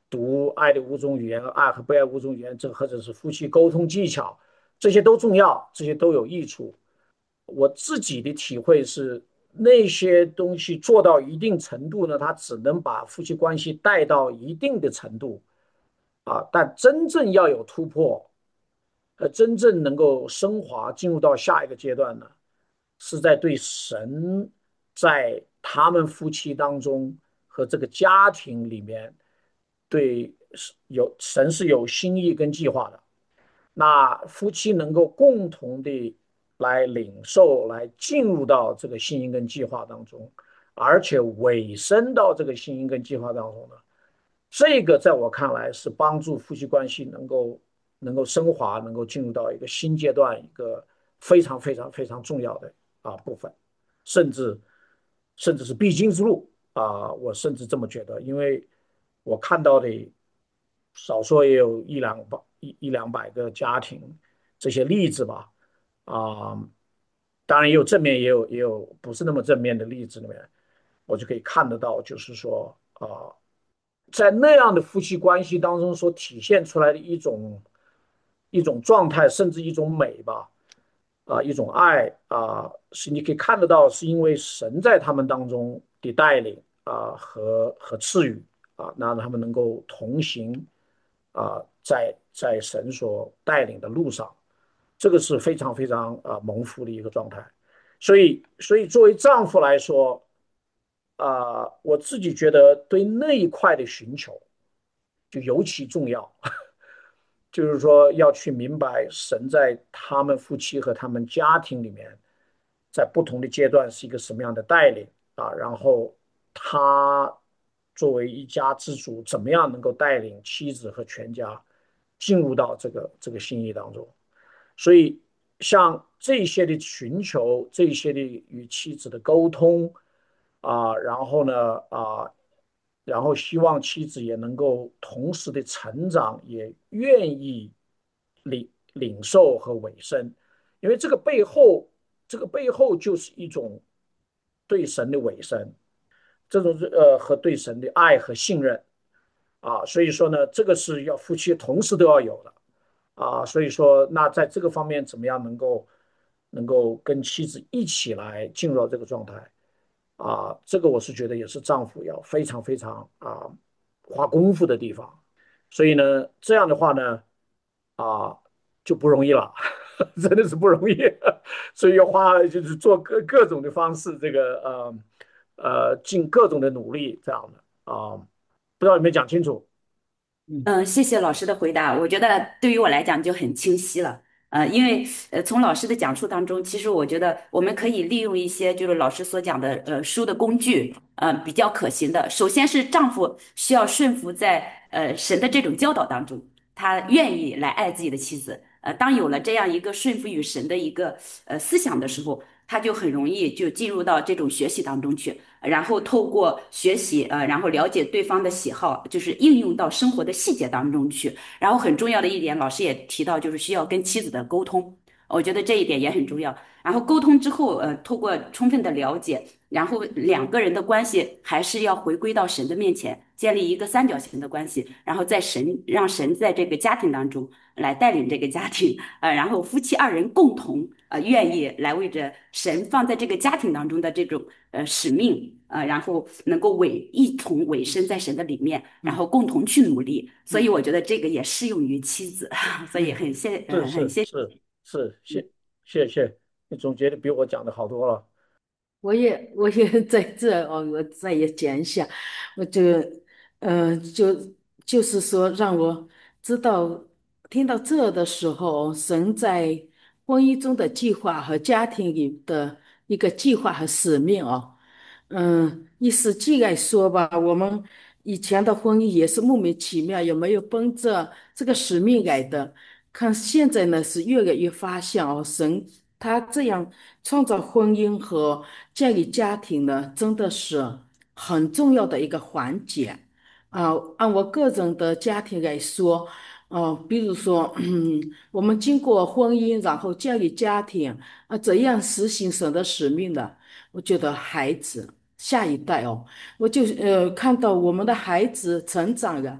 读爱的五种语言、爱和被爱五种语言，这或者是夫妻沟通技巧，这些都重要，这些都有益处。我自己的体会是，那些东西做到一定程度呢，它只能把夫妻关系带到一定的程度但真正要有突破，真正能够升华进入到下一个阶段呢，是在对神在他们夫妻当中和这个家庭里面，对神是有心意跟计划的。那夫妻能够共同的来领受，来进入到这个信心跟计划当中，而且委身到这个信心跟计划当中呢，这个在我看来是帮助夫妻关系能够升华，能够进入到一个新阶段，一个非常非常非常重要的部分，甚至甚至是必经之路我甚至这么觉得，因为我看到的少说也有一两百个家庭这些例子吧啊、当然也有正面，也有不是那么正面的例子里面，我就可以看得到，就是说在那样的夫妻关系当中所体现出来的一种状态，甚至一种美吧，一种爱是你可以看得到，是因为神在他们当中的带领和赐予那让他们能够同行在神所带领的路上，这个是非常非常蒙福的一个状态。所以作为丈夫来说，我自己觉得对那一块的寻求就尤其重要，就是说要去明白神在他们夫妻和他们家庭里面，在不同的阶段是一个什么样的带领然后他作为一家之主，怎么样能够带领妻子和全家进入到这个心意当中。所以像这些的寻求，这些的与妻子的沟通然后呢然后希望妻子也能够同时的成长，也愿意领受和委身，因为这个背后就是一种对神的委身，这种和对神的爱和信任所以说呢，这个是要夫妻同时都要有的所以说那在这个方面怎么样能够跟妻子一起来进入到这个状态这个我是觉得也是丈夫要非常非常花功夫的地方。所以呢，这样的话呢，啊，就不容易了，真的是不容易，所以要花就是做各种的方式，这个尽各种的努力，这样的不知道有没有讲清楚？ 谢谢老师的回答。我觉得对于我来讲就很清晰了。因为从老师的讲述当中，其实我觉得我们可以利用一些就是老师所讲的书的工具，比较可行的。首先是丈夫需要顺服在神的这种教导当中，他愿意来爱自己的妻子。当有了这样一个顺服于神的一个思想的时候，他就很容易就进入到这种学习当中去。然后透过学习，然后了解对方的喜好，就是应用到生活的细节当中去。然后很重要的一点，老师也提到，就是需要跟妻子的沟通，我觉得这一点也很重要。然后沟通之后，透过充分的了解，然后两个人的关系还是要回归到神的面前，建立一个三角形的关系，然后让神在这个家庭当中来带领这个家庭，然后夫妻二人共同愿意来为着神放在这个家庭当中的这种使命然后能够一同委身在神的里面，然后共同去努力。所以我觉得这个也适用于妻子，所以是很谢。 是是是，谢谢，你总结的比我讲的好多了。 我也在这哦，我再也讲一下，我就就是说让我知道，听到这的时候，神在婚姻中的计划和家庭里的一个计划和使命哦。以实际来说吧，我们以前的婚姻也是莫名其妙，有没有奔着这个使命来的？看现在呢是越来越发现哦，神他这样创造婚姻和建立家庭呢，真的是很重要的一个环节按我个人的家庭来说，比如说，我们经过婚姻，然后建立家庭怎样实行神的使命呢？我觉得孩子下一代哦，我就看到我们的孩子成长了，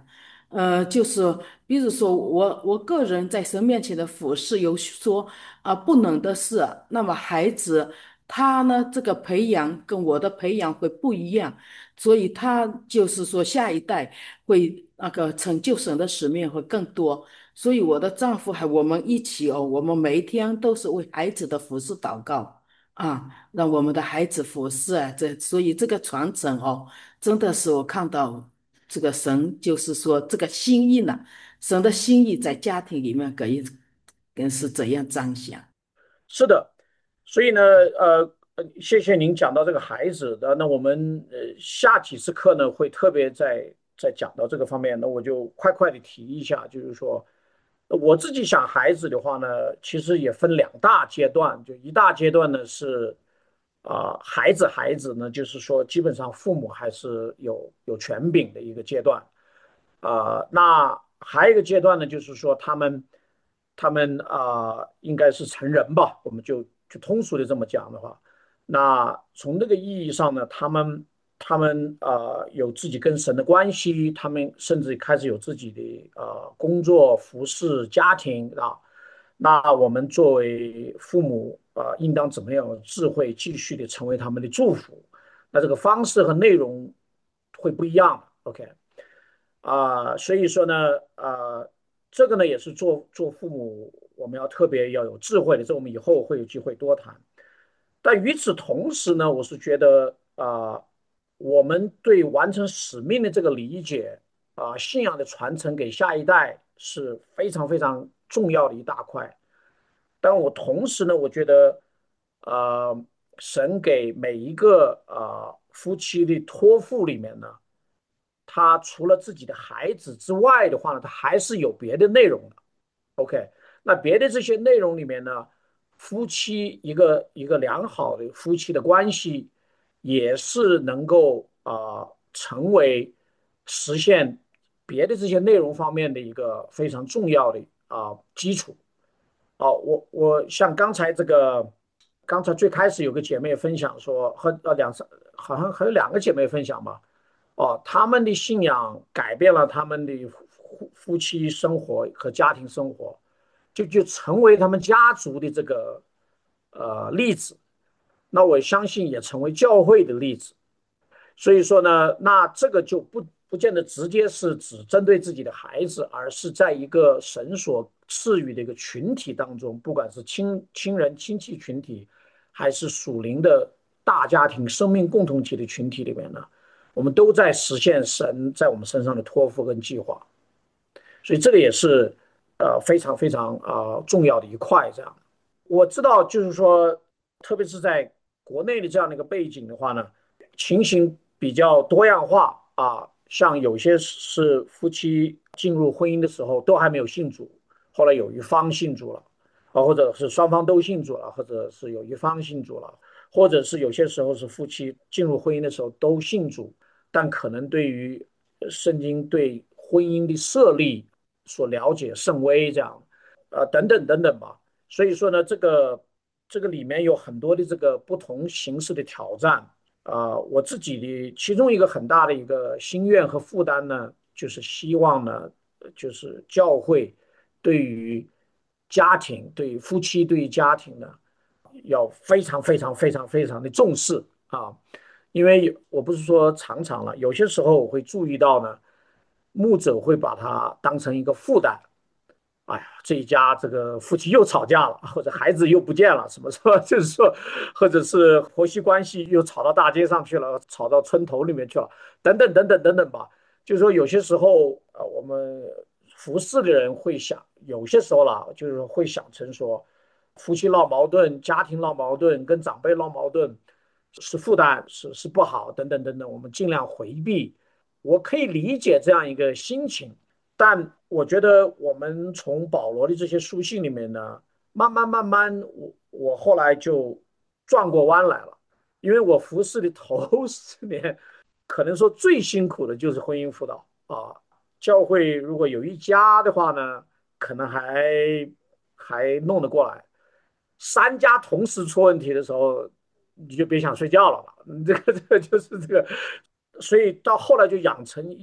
就是比如说我个人在神面前的服侍，有说不能的事，那么孩子他呢这个培养跟我的培养会不一样，所以他就是说下一代会那个成就神的使命会更多。所以我的丈夫还我们一起哦，我们每一天都是为孩子的服侍祷告让我们的孩子服侍所以这个传承哦，真的是我看到这个神就是说这个心意呢，神的心意在家庭里面更是怎样彰显。 是的，所以呢，谢谢您讲到这个孩子的，那我们下几次课呢会特别在讲到这个方面，那我就快快的提一下，就是说我自己想孩子的话呢，其实也分两大阶段，就一大阶段呢是孩子呢，就是说基本上父母还是有权柄的一个阶段，那还有一个阶段呢，就是说他们应该是成人吧，我们就通俗的这么讲的话，那从这个意义上呢，他们有自己跟神的关系，他们甚至开始有自己的工作、服饰、家庭那我们作为父母应当怎么样有智慧，继续的成为他们的祝福？那这个方式和内容会不一样的。OK，所以说呢，这个呢也是做父母我们要特别要有智慧的，这我们以后会有机会多谈。但与此同时呢，我是觉得我们对完成使命的这个理解信仰的传承给下一代是非常非常重要的一大块。但我同时呢，我觉得神给每一个夫妻的托付里面呢。他除了自己的孩子之外的话呢，他还是有别的内容的。OK，那别的这些内容里面呢，夫妻一个良好的夫妻的关系，也是能够成为实现别的这些内容方面的一个非常重要的基础。我像刚才最开始有个姐妹分享说，好像还有两个姐妹分享吧。他们的信仰改变了他们的夫妻生活和家庭生活，就成为他们家族的这个例子。那我相信也成为教会的例子。所以说呢，那这个就不见得直接是只针对自己的孩子，而是在一个神所赐予的一个群体当中，不管是亲人亲戚群体，还是属灵的大家庭生命共同体的群体里面呢，我们都在实现神在我们身上的托付跟计划。所以这个也是非常非常重要的一块。这样，我知道就是说，特别是在国内的这样的一个背景的话呢，情形比较多样化像有些是夫妻进入婚姻的时候都还没有信主，后来有一方信主了，或者是双方都信主了，或者是有一方信主了，或者是有些时候是夫妻进入婚姻的时候都信主，但可能对于圣经对婚姻的设立所了解甚微，这样等等等等吧。所以说呢，这个里面有很多的这个不同形式的挑战我自己的其中一个很大的一个心愿和负担呢，就是希望呢，就是教会对于家庭、对于夫妻、对于家庭呢，要非常非常非常非常的重视因为我不是说常常了，有些时候我会注意到呢，牧者会把它当成一个负担。哎呀，这一家这个夫妻又吵架了，或者孩子又不见了，什么说就是说，或者是婆媳关系又吵到大街上去了，吵到村头里面去了，等等等等等等吧。就是说有些时候我们服侍的人会想，有些时候啦，就是说会想成说，夫妻闹矛盾、家庭闹矛盾、跟长辈闹矛盾是负担，是不好，等等等等，我们尽量回避。我可以理解这样一个心情。但我觉得我们从保罗的这些书信里面呢，慢慢慢慢，我后来就转过弯来了，因为我服侍的头10年，可能说最辛苦的就是婚姻辅导教会如果有一家的话呢，可能还弄得过来，3家同时出问题的时候，你就别想睡觉了吧。这个就是这个，所以到后来就养成一种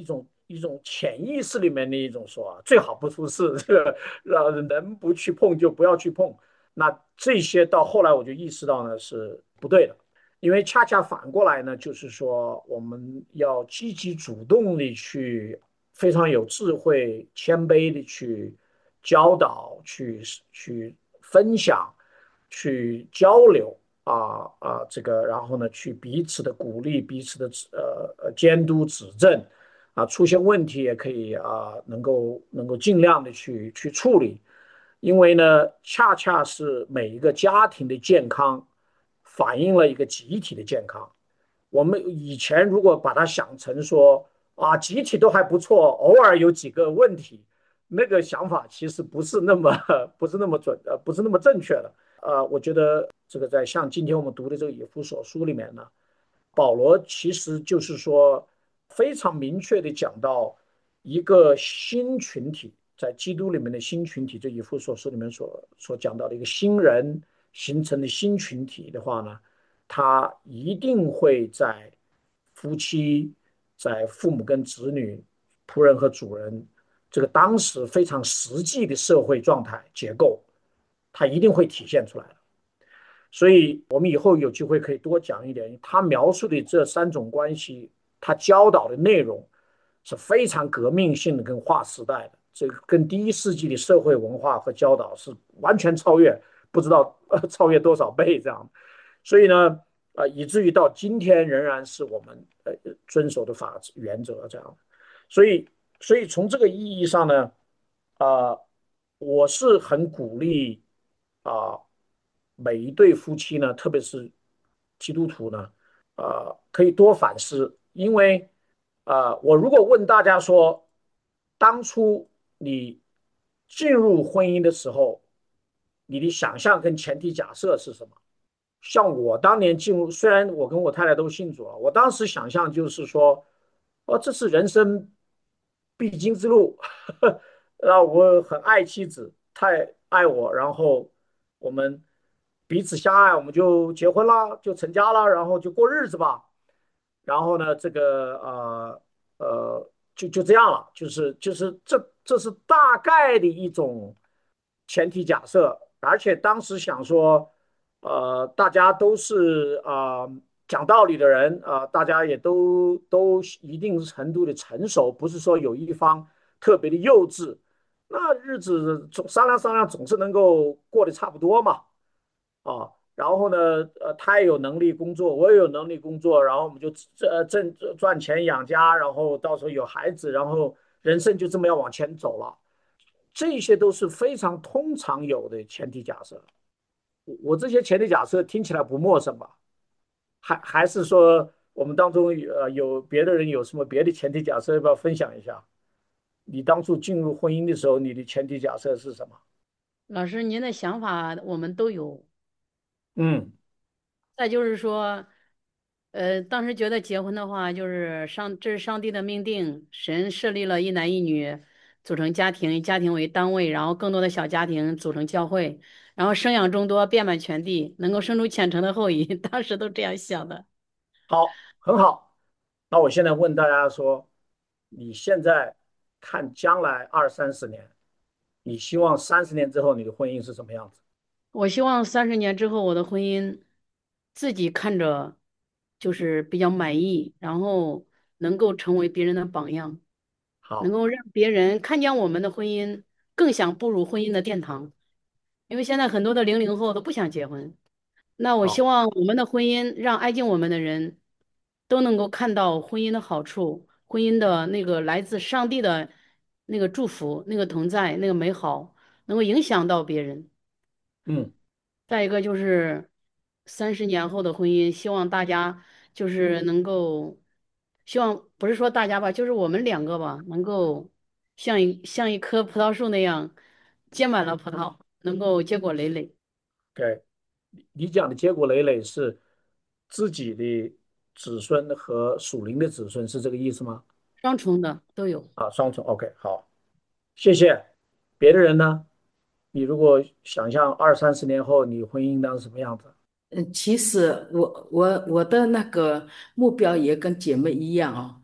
一种潜意识里面的一种说啊，最好不出事，这个能不去碰就不要去碰。那这些到后来我就意识到呢是不对的，因为恰恰反过来呢，就是说我们要积极主动的去，非常有智慧、谦卑的去教导、去分享、去交流这个，然后呢，去彼此的鼓励、彼此的监督、指正出现问题也可以能够尽量的去处理。因为呢，恰恰是每一个家庭的健康反映了一个集体的健康。我们以前如果把它想成说集体都还不错，偶尔有几个问题，那个想法其实不是那么不是那么准不是那么正确的。我觉得这个在像今天我们读的这个以弗所书里面呢，保罗其实就是说非常明确的讲到一个新群体，在基督里面的新群体，这以弗所书里面所讲到的一个新人形成的新群体的话呢，他一定会在夫妻、在父母跟子女、仆人和主人这个当时非常实际的社会状态结构，它一定会体现出来的。所以，我们以后有机会可以多讲一点。他描述的这三种关系，他教导的内容是非常革命性的，跟划时代的，这个跟第1世纪的社会文化和教导是完全超越，不知道超越多少倍这样。所以呢，以至于到今天仍然是我们遵守的法治原则这样。所以，从这个意义上呢，啊、我是很鼓励啊、每一对夫妻呢，特别是基督徒呢，可以多反思，因为我如果问大家说，当初你进入婚姻的时候，你的想象跟前提假设是什么？像我当年进入，虽然我跟我太太都信主了，我当时想象就是说，这是人生必经之路，我很爱妻子，太爱我，然后我们彼此相爱，我们就结婚啦，就成家了，然后就过日子吧。然后呢，这个就这样了，就是这是大概的一种前提假设，而且当时想说，大家都是讲道理的人大家也都一定程度的成熟，不是说有一方特别的幼稚，那日子总商量商量，总是能够过得差不多嘛。然后呢，他也有能力工作，我也有能力工作，然后我们就赚钱养家，然后到时候有孩子，然后人生就这么样往前走了。这些都是非常通常有的前提假设。我这些前提假设听起来不陌生吧？还是说我们当中有别的人有什么别的前提假设，要不要分享一下？你当初进入婚姻的时候，你的前提假设是什么？ 老师，您的想法我们都有。 嗯， 再就是说，当时觉得结婚的话，这是上帝的命定，神设立了一男一女组成家庭，以家庭为单位，然后更多的小家庭组成教会，然后生养众多，遍满全地，能够生出虔诚的后裔。当时都这样想的。 好，很好。那我现在问大家说，你现在看将来20、30年，你希望30年之后你的婚姻是什么样子？ 我希望30年之后我的婚姻自己看着就是比较满意，然后能够成为别人的榜样，能好， 够让别人看见我们的婚姻，更想步入婚姻的殿堂。因为现在很多的00后都不想结婚，那我希好， 望我们的婚姻让挨近我们的人都能够看到婚姻的好处，婚姻的那个来自上帝的那个祝福、那个同在、那个美好，能够影响到别人。 嗯， 再一个就是30年后的婚姻，希望大家就是能够，希望不是说大家吧，就是我们两个吧，能够像一棵葡萄树那样结满了葡萄，能够结果累累， 对，你讲的结果累累是自己的子孙和属灵的子孙，是这个意思吗？ 双重的都有。 双重，OK，好，谢谢。别的人呢？你如果想象20、30年后你婚姻当是什么样子？ 其实我的那个目标也跟姐妹一样哦，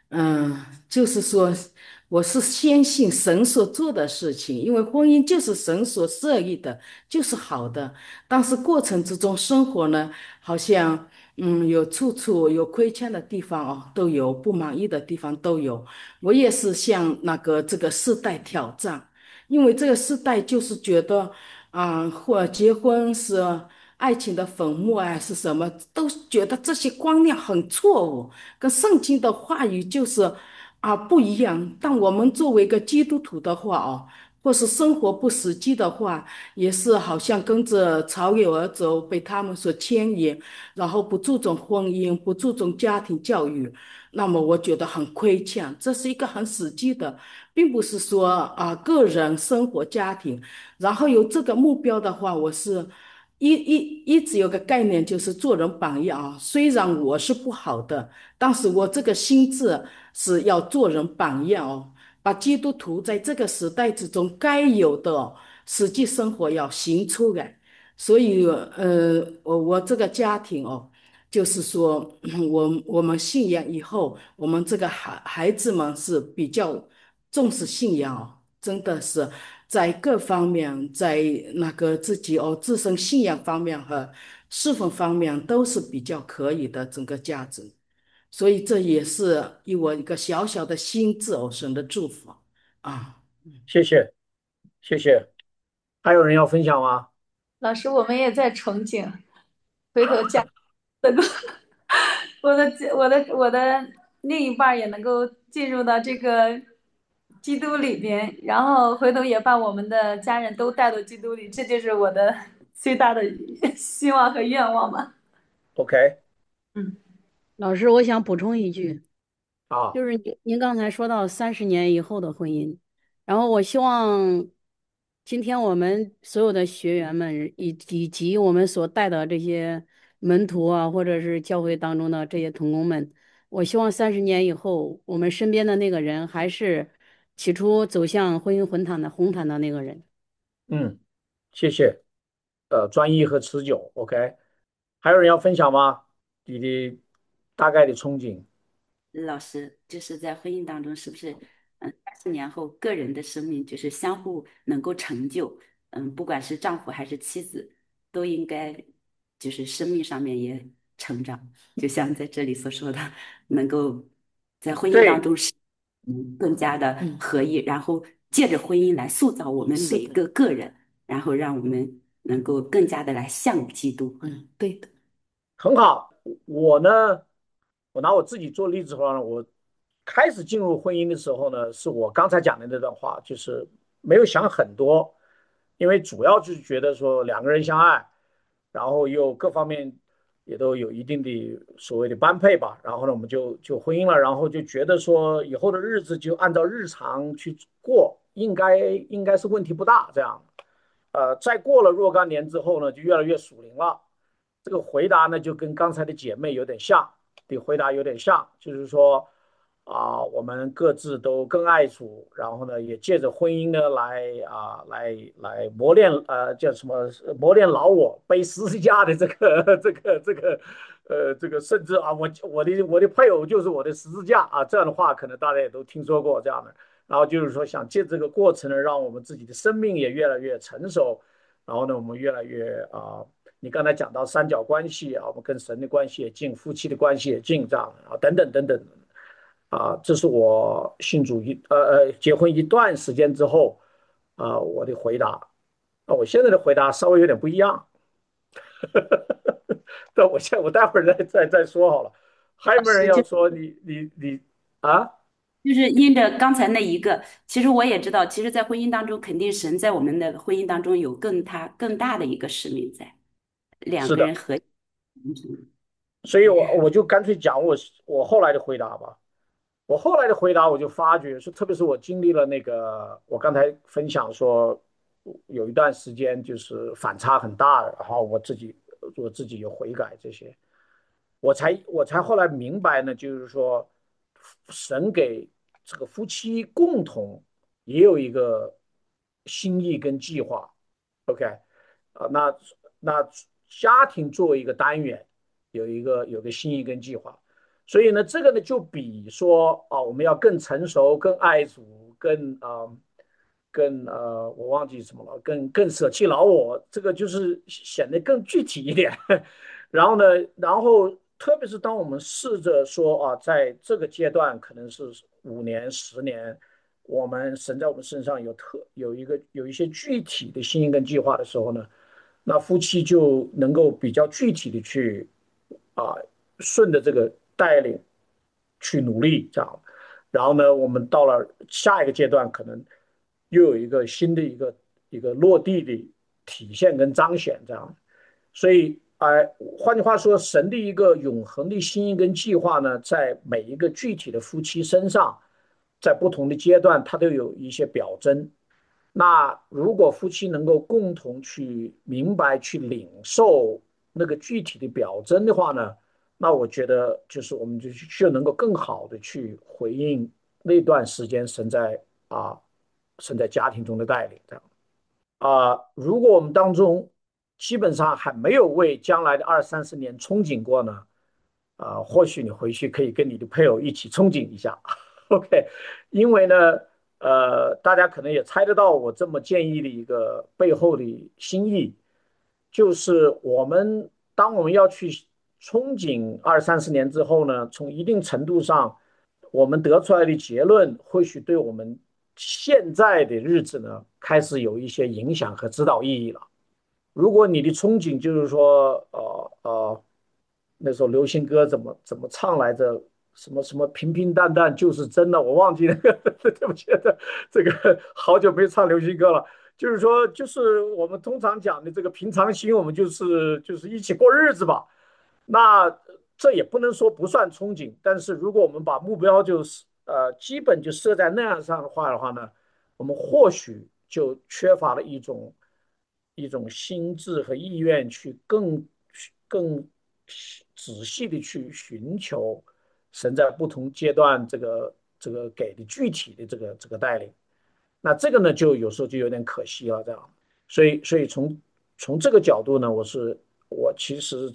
就是说，我是坚信神所做的事情，因为婚姻就是神所设立的，就是好的。但是过程之中，生活呢，好像有处处有亏欠的地方哦，都有不满意的地方都有。我也是向那个这个世代挑战，因为这个世代就是觉得或结婚是爱情的坟墓啊，是什么，都觉得这些观念很错误。跟圣经的话语就是不一样。但我们作为一个基督徒的话哦，或是生活不实际的话，也是好像跟着潮流而走，被他们所牵引，然后不注重婚姻，不注重家庭教育，那么我觉得很亏欠。这是一个很实际的，并不是说个人生活家庭，然后有这个目标的话，我是。一直有个概念，就是做人榜样啊。虽然我是不好的，但是我这个心智是要做人榜样哦，把基督徒在这个时代之中该有的实际生活要行出来。所以，我这个家庭哦，就是说，我们信仰以后，我们这个孩子们是比较重视信仰哦，真的是在各方面，在那个自己自身信仰方面和侍奉方面都是比较可以的整个价值。所以这也是我一个小小的心智哦，神的祝福啊。 谢谢，谢谢。还有人要分享吗？ 老师，我们也在憧憬，回头嫁能够我的另一半儿也能够进入到这个基督里边，然后回头也把我们的家人都带到基督里，这就是我的最大的希望和愿望吧。 OK。 嗯。 老师，我想补充一句， 啊。 就是您刚才说到30年以后的婚姻，然后我希望今天我们所有的学员们以及我们所带的这些门徒啊，或者是教会当中的这些同工们，我希望30年以后，我们身边的那个人还是起初走向婚姻红毯的那个人。 嗯，谢谢。专一和持久。OK。还有人要分享吗？你的大概的憧憬。 老师，就是在婚姻当中，是不是30年后个人的生命就是相互能够成就，不管是丈夫还是妻子，都应该就是生命上面也成长，就像在这里所说的，能够在婚姻当对。 中是更加的合一，然后借着婚姻来塑造我们每一是的， 个个人，然后让我们能够更加的来像基督。 对的。 很好。我呢，我拿我自己做例子的话呢，我开始进入婚姻的时候呢，是我刚才讲的那段话，就是没有想很多，因为主要就是觉得说两个人相爱，然后又各方面也都有一定的所谓的般配吧，然后呢，我们就婚姻了，然后就觉得说以后的日子就按照日常去过，应该是问题不大这样。再过了若干年之后呢，就越来越属灵了。这个回答呢，就跟刚才的姐妹有点像，的回答有点像，就是说我们各自都更爱主，然后呢，也借着婚姻呢来磨练叫什么磨练老我背十字架的这个这个甚至我的配偶就是我的十字架啊，这样的话可能大家也都听说过这样的。然后就是说想借这个过程呢，让我们自己的生命也越来越成熟，然后呢，我们越来越你刚才讲到三角关系啊，我们跟神的关系也近，夫妻的关系也近，这样啊，等等等等这是我信主结婚一段时间之后我的回答。我现在的回答稍微有点不一样。但我待会儿再说好了。还有没有人是就要说你啊？ 就是因着刚才那一个，其实我也知道，其实，在婚姻当中，肯定神在我们的婚姻当中有更大的一个使命在，两是的。 个人合一。 所以我就干脆讲我后来的回答吧。我后来的回答，我就发觉是，特别是我经历了那个，我刚才分享说，有一段时间就是反差很大的，然后我自己有悔改这些，我才后来明白呢，就是说，神给这个夫妻共同也有一个心意跟计划。OK。那家庭作为一个单元，有个心意跟计划。 所以呢，这个呢就比说啊，我们要更成熟、更爱主、我忘记什么了，更舍弃老我，这个就是显得更具体一点。然后呢，然后特别是当我们试着说啊，在这个阶段可能是5年、10年，神在我们身上有一些具体的心意跟计划的时候呢，那夫妻就能够比较具体的去啊顺着这个带领去努力，这样。然后呢，我们到了下一个阶段，可能又有一个新的一个落地的体现跟彰显，这样。所以，换句话说，神的一个永恒的心意跟计划呢，在每一个具体的夫妻身上，在不同的阶段，它都有一些表征。那如果夫妻能够共同去明白、去领受那个具体的表征的话呢，那我觉得就是我们就能够更好的去回应那段时间神在家庭中的带领，这样。如果我们当中基本上还没有为将来的20、30年憧憬过呢，或许你回去可以跟你的配偶一起憧憬一下。OK，因为呢，大家可能也猜得到我这么建议的一个背后的心意，就是当我们要去憧憬20、30年之后呢，从一定程度上，我们得出来的结论或许对我们现在的日子呢，开始有一些影响和指导意义了。如果你的憧憬就是说，那首流行歌怎么唱来着？什么什么平平淡淡就是真的，我忘记那个，对不起，这个好久没唱流行歌了。就是说，就是我们通常讲的这个平常心，我们就是一起过日子吧。那这也不能说不算憧憬，但是如果我们把目标基本就设在那样上的话呢，我们或许就缺乏了一种心智和意愿去更仔细的去寻求神在不同阶段这个给的具体的这个带领。那这个呢，就有时候就有点可惜了，这样。所以从这个角度呢，我其实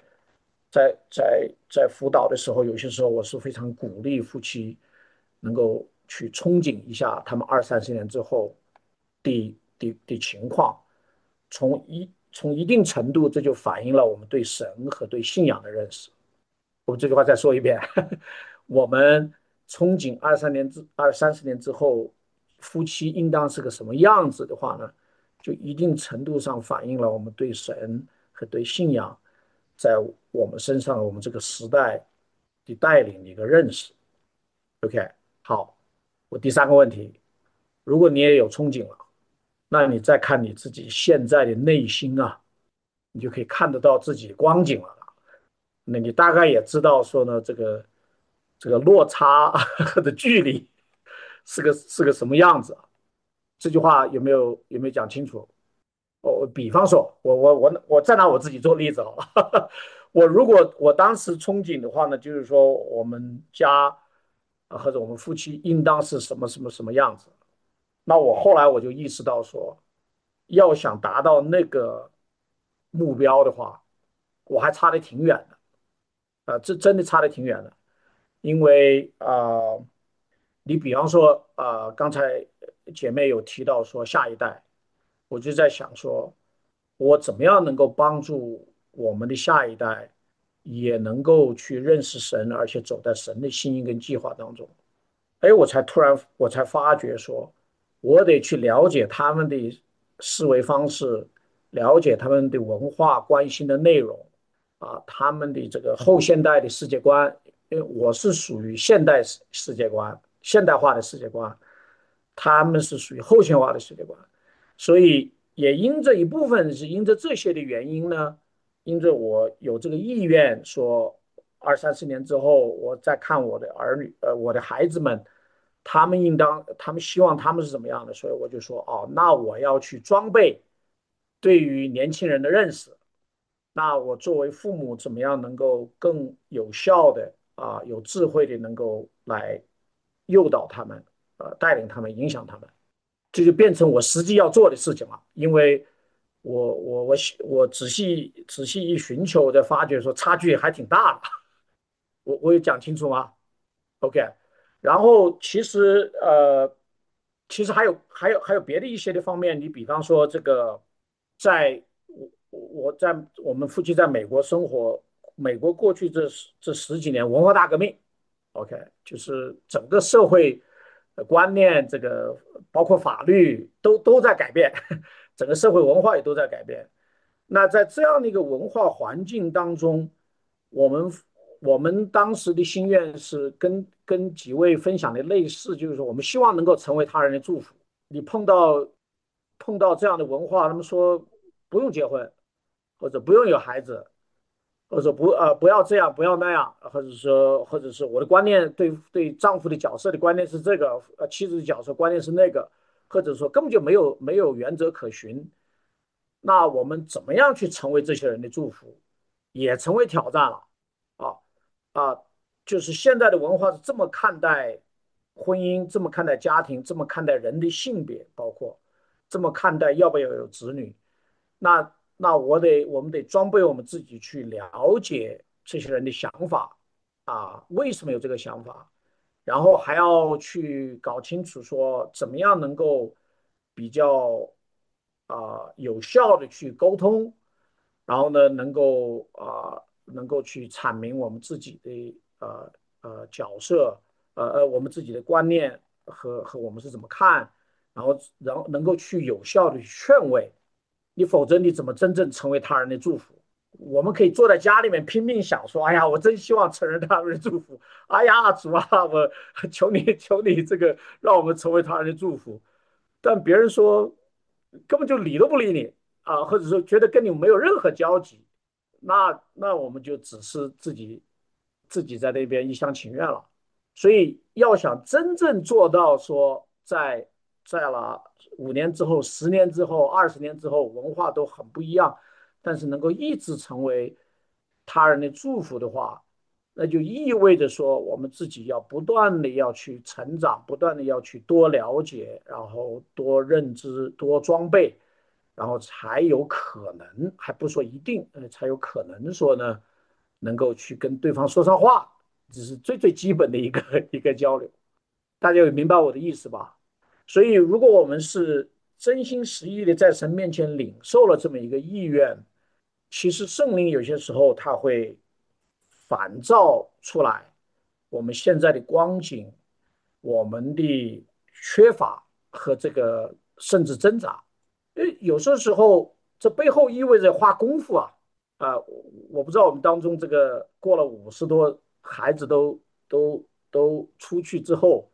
在辅导的时候，有些时候我是非常鼓励夫妻能够去憧憬一下他们20、30年之后的情况。从一定程度，这就反映了我们对神和对信仰的认识。我这句话再说一遍，我们憧憬20、30年之后，夫妻应当是个什么样子的话呢？就一定程度上反映了我们对神和对信仰在我们身上，我们这个时代的带领的一个认识。OK，好，我第三个问题，如果你也有憧憬了，那你再看你自己现在的内心啊，你就可以看得到自己的光景了。那你大概也知道说呢，这个落差的距离是个什么样子啊？这句话有没有讲清楚？比方说，我再拿我自己做例子好了。如果我当时憧憬的话呢，就是说我们家或者我们夫妻应当是什么什么什么样子。那我后来我就意识到说，要想达到那个目标的话，我还差得挺远的。这真的差得挺远的。因为你比方说刚才姐妹有提到说下一代，我就在想说，我怎么样能够帮助我们的下一代也能够去认识神，而且走在神的心意跟计划当中。哎，我才发觉说，我得去了解他们的思维方式，了解他们的文化关心的内容他们的这个后现代的世界观，因为我是属于现代世界观、现代化的世界观，他们是属于后现代化的世界观，所以也因着一部分是因着这些的原因呢，因着我有这个意愿说20、30年之后，我再看我的儿女，我的孩子们，他们希望他们是怎么样的，所以我就说，哦，那我要去装备对于年轻人的认识。那我作为父母，怎么样能够更有效的有智慧的能够来诱导他们，带领他们，影响他们，这就变成我实际要做的事情了。因为我仔细一寻求，我才发觉说差距还挺大的。 我有讲清楚吗？OK，然后其实还有别的一些的方面，你比方说这个，我在我们夫妻在美国生活，美国过去这十几年文化大革命，OK，就是整个社会观念，这个包括法律都在改变，整个社会文化也都在改变。那在这样的一个文化环境当中，我们我们当时的心愿是跟几位分享的类似，就是说我们希望能够成为他人的祝福。你碰到这样的文化，他们说不用结婚，或者不用有孩子，或者说不要这样，不要那样，或者是我的观念对丈夫的角色的观念是这个，妻子的角色观念是那个，或者说根本就没有原则可循。那我们怎么样去成为这些人的祝福，也成为挑战了啊啊！就是现在的文化是这么看待婚姻，这么看待家庭，这么看待人的性别，包括这么看待要不要有子女。那我们得装备我们自己去了解这些人的想法为什么有这个想法，然后还要去搞清楚说怎么样能够比较有效的去沟通，然后呢能够去阐明我们自己的角色，我们自己的观念和我们是怎么看，然后能够去有效的劝慰你，否则你怎么真正成为他人的祝福？我们可以坐在家里面拼命想说，哎呀，我真希望成人他人的祝福，哎呀，主啊，我求你求你这个让我们成为他人的祝福。但别人说根本就理都不理你或者说觉得跟你没有任何交集，那我们就只是自己在那边一厢情愿了。所以要想真正做到说在了5年之后、10年之后、20年之后，文化都很不一样，但是能够一直成为他人的祝福的话，那就意味着说我们自己要不断的要去成长，不断的要去多了解，然后多认知、多装备，然后才有可能，还不说一定，才有可能说呢，能够去跟对方说上话，这是最最基本的一个一个交流。大家有明白我的意思吧？所以，如果我们是真心实意的在神面前领受了这么一个意愿，其实圣灵有些时候他会反照出来我们现在的光景，我们的缺乏和这个甚至挣扎。有些时候这背后意味着花功夫我不知道我们当中这个过了50多，孩子都出去之后，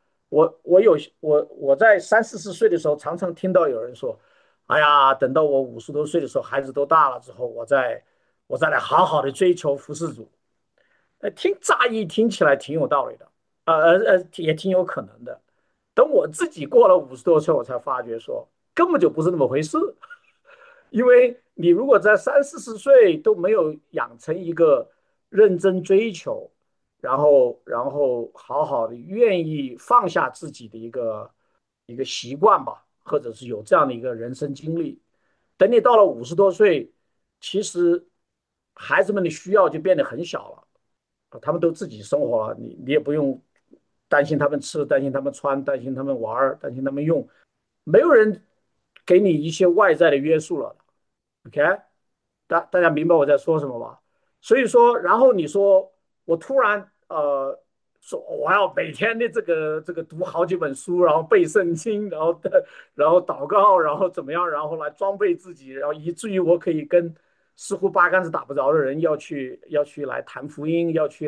我在30、40岁的时候，常常听到有人说：“哎呀，等到我50多岁的时候，孩子都大了之后，我再来好好的追求服侍主。”乍一听起来挺有道理的，也挺有可能的。等我自己过了50多岁，我才发觉说根本就不是那么回事。因为你如果在30、40岁都没有养成一个认真追求，然后好好的愿意放下自己的一个习惯吧，或者是有这样的一个人生经历，等你到了50多岁，其实孩子们的需要就变得很小了，他们都自己生活了，你也不用担心他们吃，担心他们穿，担心他们玩，担心他们用，没有人给你一些外在的约束了。OK，大家明白我在说什么吧？所以说，然后你说我突然说我要每天的这个读好几本书，然后背圣经，然后祷告，然后怎么样，然后来装备自己，然后以至于我可以跟似乎八竿子打不着的人要去来谈福音，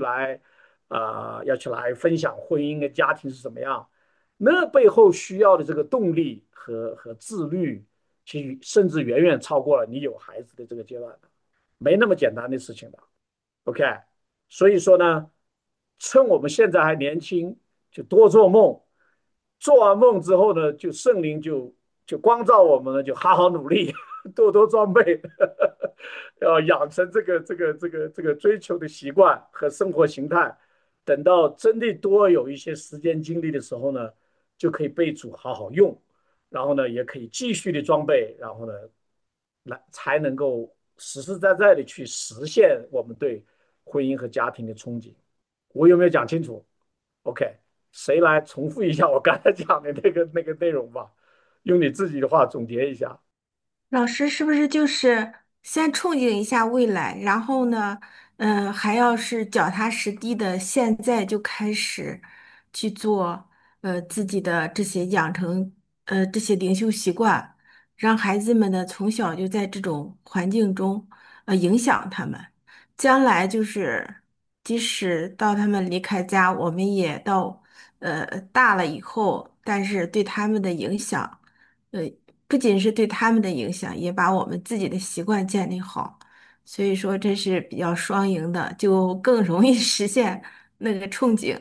要去来分享婚姻的家庭是怎么样。那背后需要的这个动力和自律，其实甚至远远超过了你有孩子的这个阶段的，没那么简单的事情的。OK，所以说呢，趁我们现在还年轻，就多做梦。做完梦之后呢，就圣灵就光照我们了，就好好努力，多多装备，要养成这个追求的习惯和生活形态。等到真的多有一些时间精力的时候呢，就可以被主好好用，然后呢，也可以继续的装备，然后呢，才能够实实在在的去实现我们对婚姻和家庭的憧憬。 我有没有讲清楚？OK，谁来重复一下我刚才讲的那个内容吧？用你自己的话总结一下。 老师是不是就是先憧憬一下未来，然后呢，还要是脚踏实地的，现在就开始去做，自己的这些养成，这些灵修习惯，让孩子们呢从小就在这种环境中，影响他们，将来就是即使到他们离开家，我们也到，大了以后，但是对他们的影响。呃不仅是对他们的影响，也把我们自己的习惯建立好。所以说这是比较双赢的，就更容易实现那个憧憬。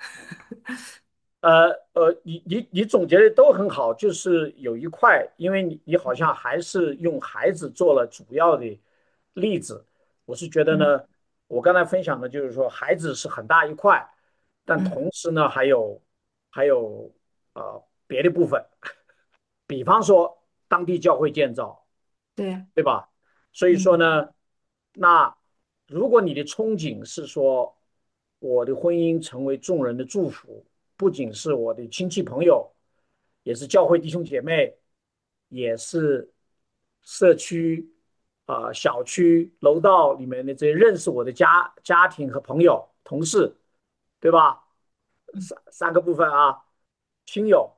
你总结的都很好，就是有一块，因为你好像还是用孩子做了主要的例子，我是觉得嗯呢，我刚才分享的就是说，孩子是很大一块，但嗯， 同时呢，还有别的部分，比方说当地教会建造， 对， 对吧？所以说嗯呢，那如果你的憧憬是说我的婚姻成为众人的祝福，不仅是我的亲戚朋友，也是教会弟兄姐妹，也是社区小区楼道里面的这些认识我的家庭和朋友、同事，对吧？ 嗯三个部分啊，亲友、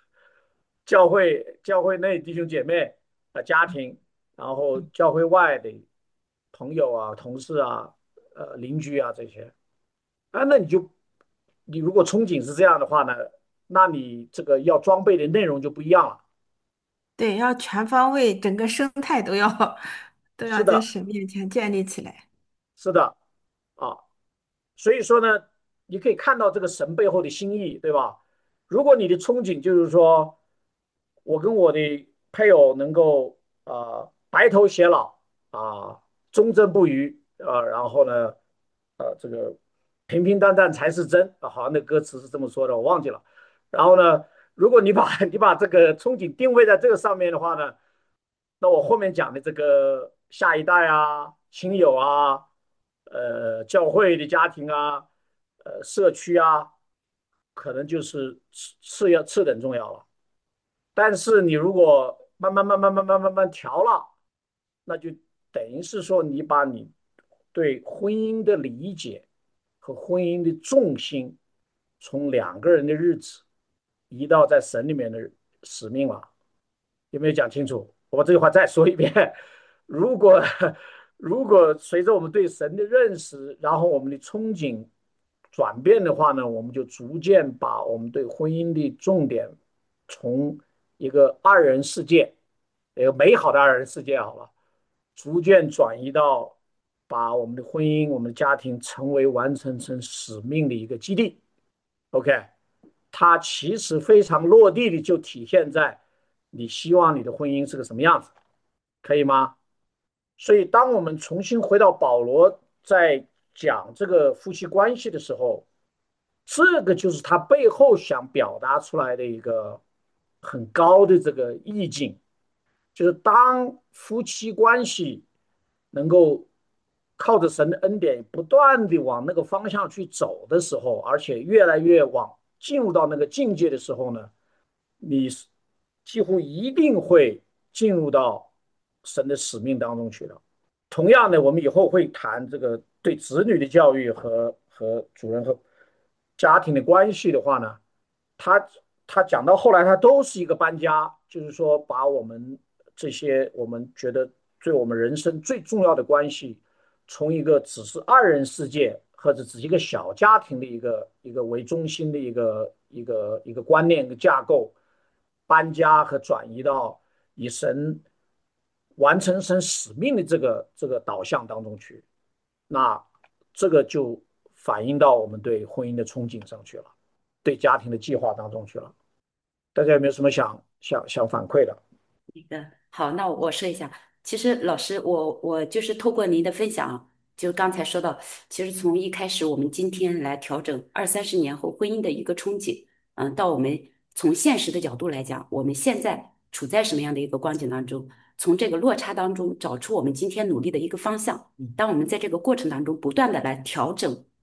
教会内弟兄姐妹家庭，然后嗯， 教会外的朋友啊、同事啊、邻居啊这些那你如果憧憬是这样的话呢，那你这个要装备的内容就不一样了。 对，要全方位，整个生态都要都要是的， 在神面前建立起来。 是的啊，所以说呢，你可以看到这个神背后的心意，对吧？如果你的憧憬就是说，我跟我的配偶能够白头偕老忠贞不渝然后呢这个平平淡淡才是真好像那歌词是这么说的，我忘记了。然后呢，如果你把这个憧憬定位在这个上面的话呢，那我后面讲的这个下一代亲友教会的家庭社区可能就是次等重要了。但是你如果慢慢调了，那就等于是说你把你对婚姻的理解和婚姻的重心从两个人的日子移到在神里面的使命了。有没有讲清楚？我这句话再说一遍：如果如果随着我们对神的认识，然后我们的憧憬转变的话呢，我们就逐渐把我们对婚姻的重点从一个二人世界，一个美好的二人世界好了，逐渐转移到把我们的婚姻、我们的家庭成为完成使命的一个基地。OK，它其实非常落地的，就体现在你希望你的婚姻是个什么样子，可以吗？所以，当我们重新回到保罗在讲这个夫妻关系的时候，这个就是他背后想表达出来的一个很高的这个意境，就是当夫妻关系能够靠着神的恩典不断的往那个方向去走的时候，而且越来越进入到那个境界的时候呢，你几乎一定会进入到神的使命当中去的。同样的，我们以后会谈这个对子女的教育和主人和家庭的关系的话呢，他他讲到后来，他都是一个搬家，就是说把我们这些我们觉得对我们人生最重要的关系，从一个只是二人世界或者只是一个小家庭的一个为中心的一个观念、一个架构，搬家和转移到以神完成神使命的这个导向当中去，那这个就反映到我们对婚姻的憧憬上去了，对家庭的计划当中去了。大家有没有什么想反馈的？ 好，那我说一下，其实老师，我就是透过您的分享啊，就刚才说到，其实从一开始我们今天来调整二三十年后婚姻的一个憧憬，到我们从现实的角度来讲，我们现在处在什么样的一个光景当中，从这个落差当中找出我们今天努力的一个方向。当我们在这个过程当中不断的来调整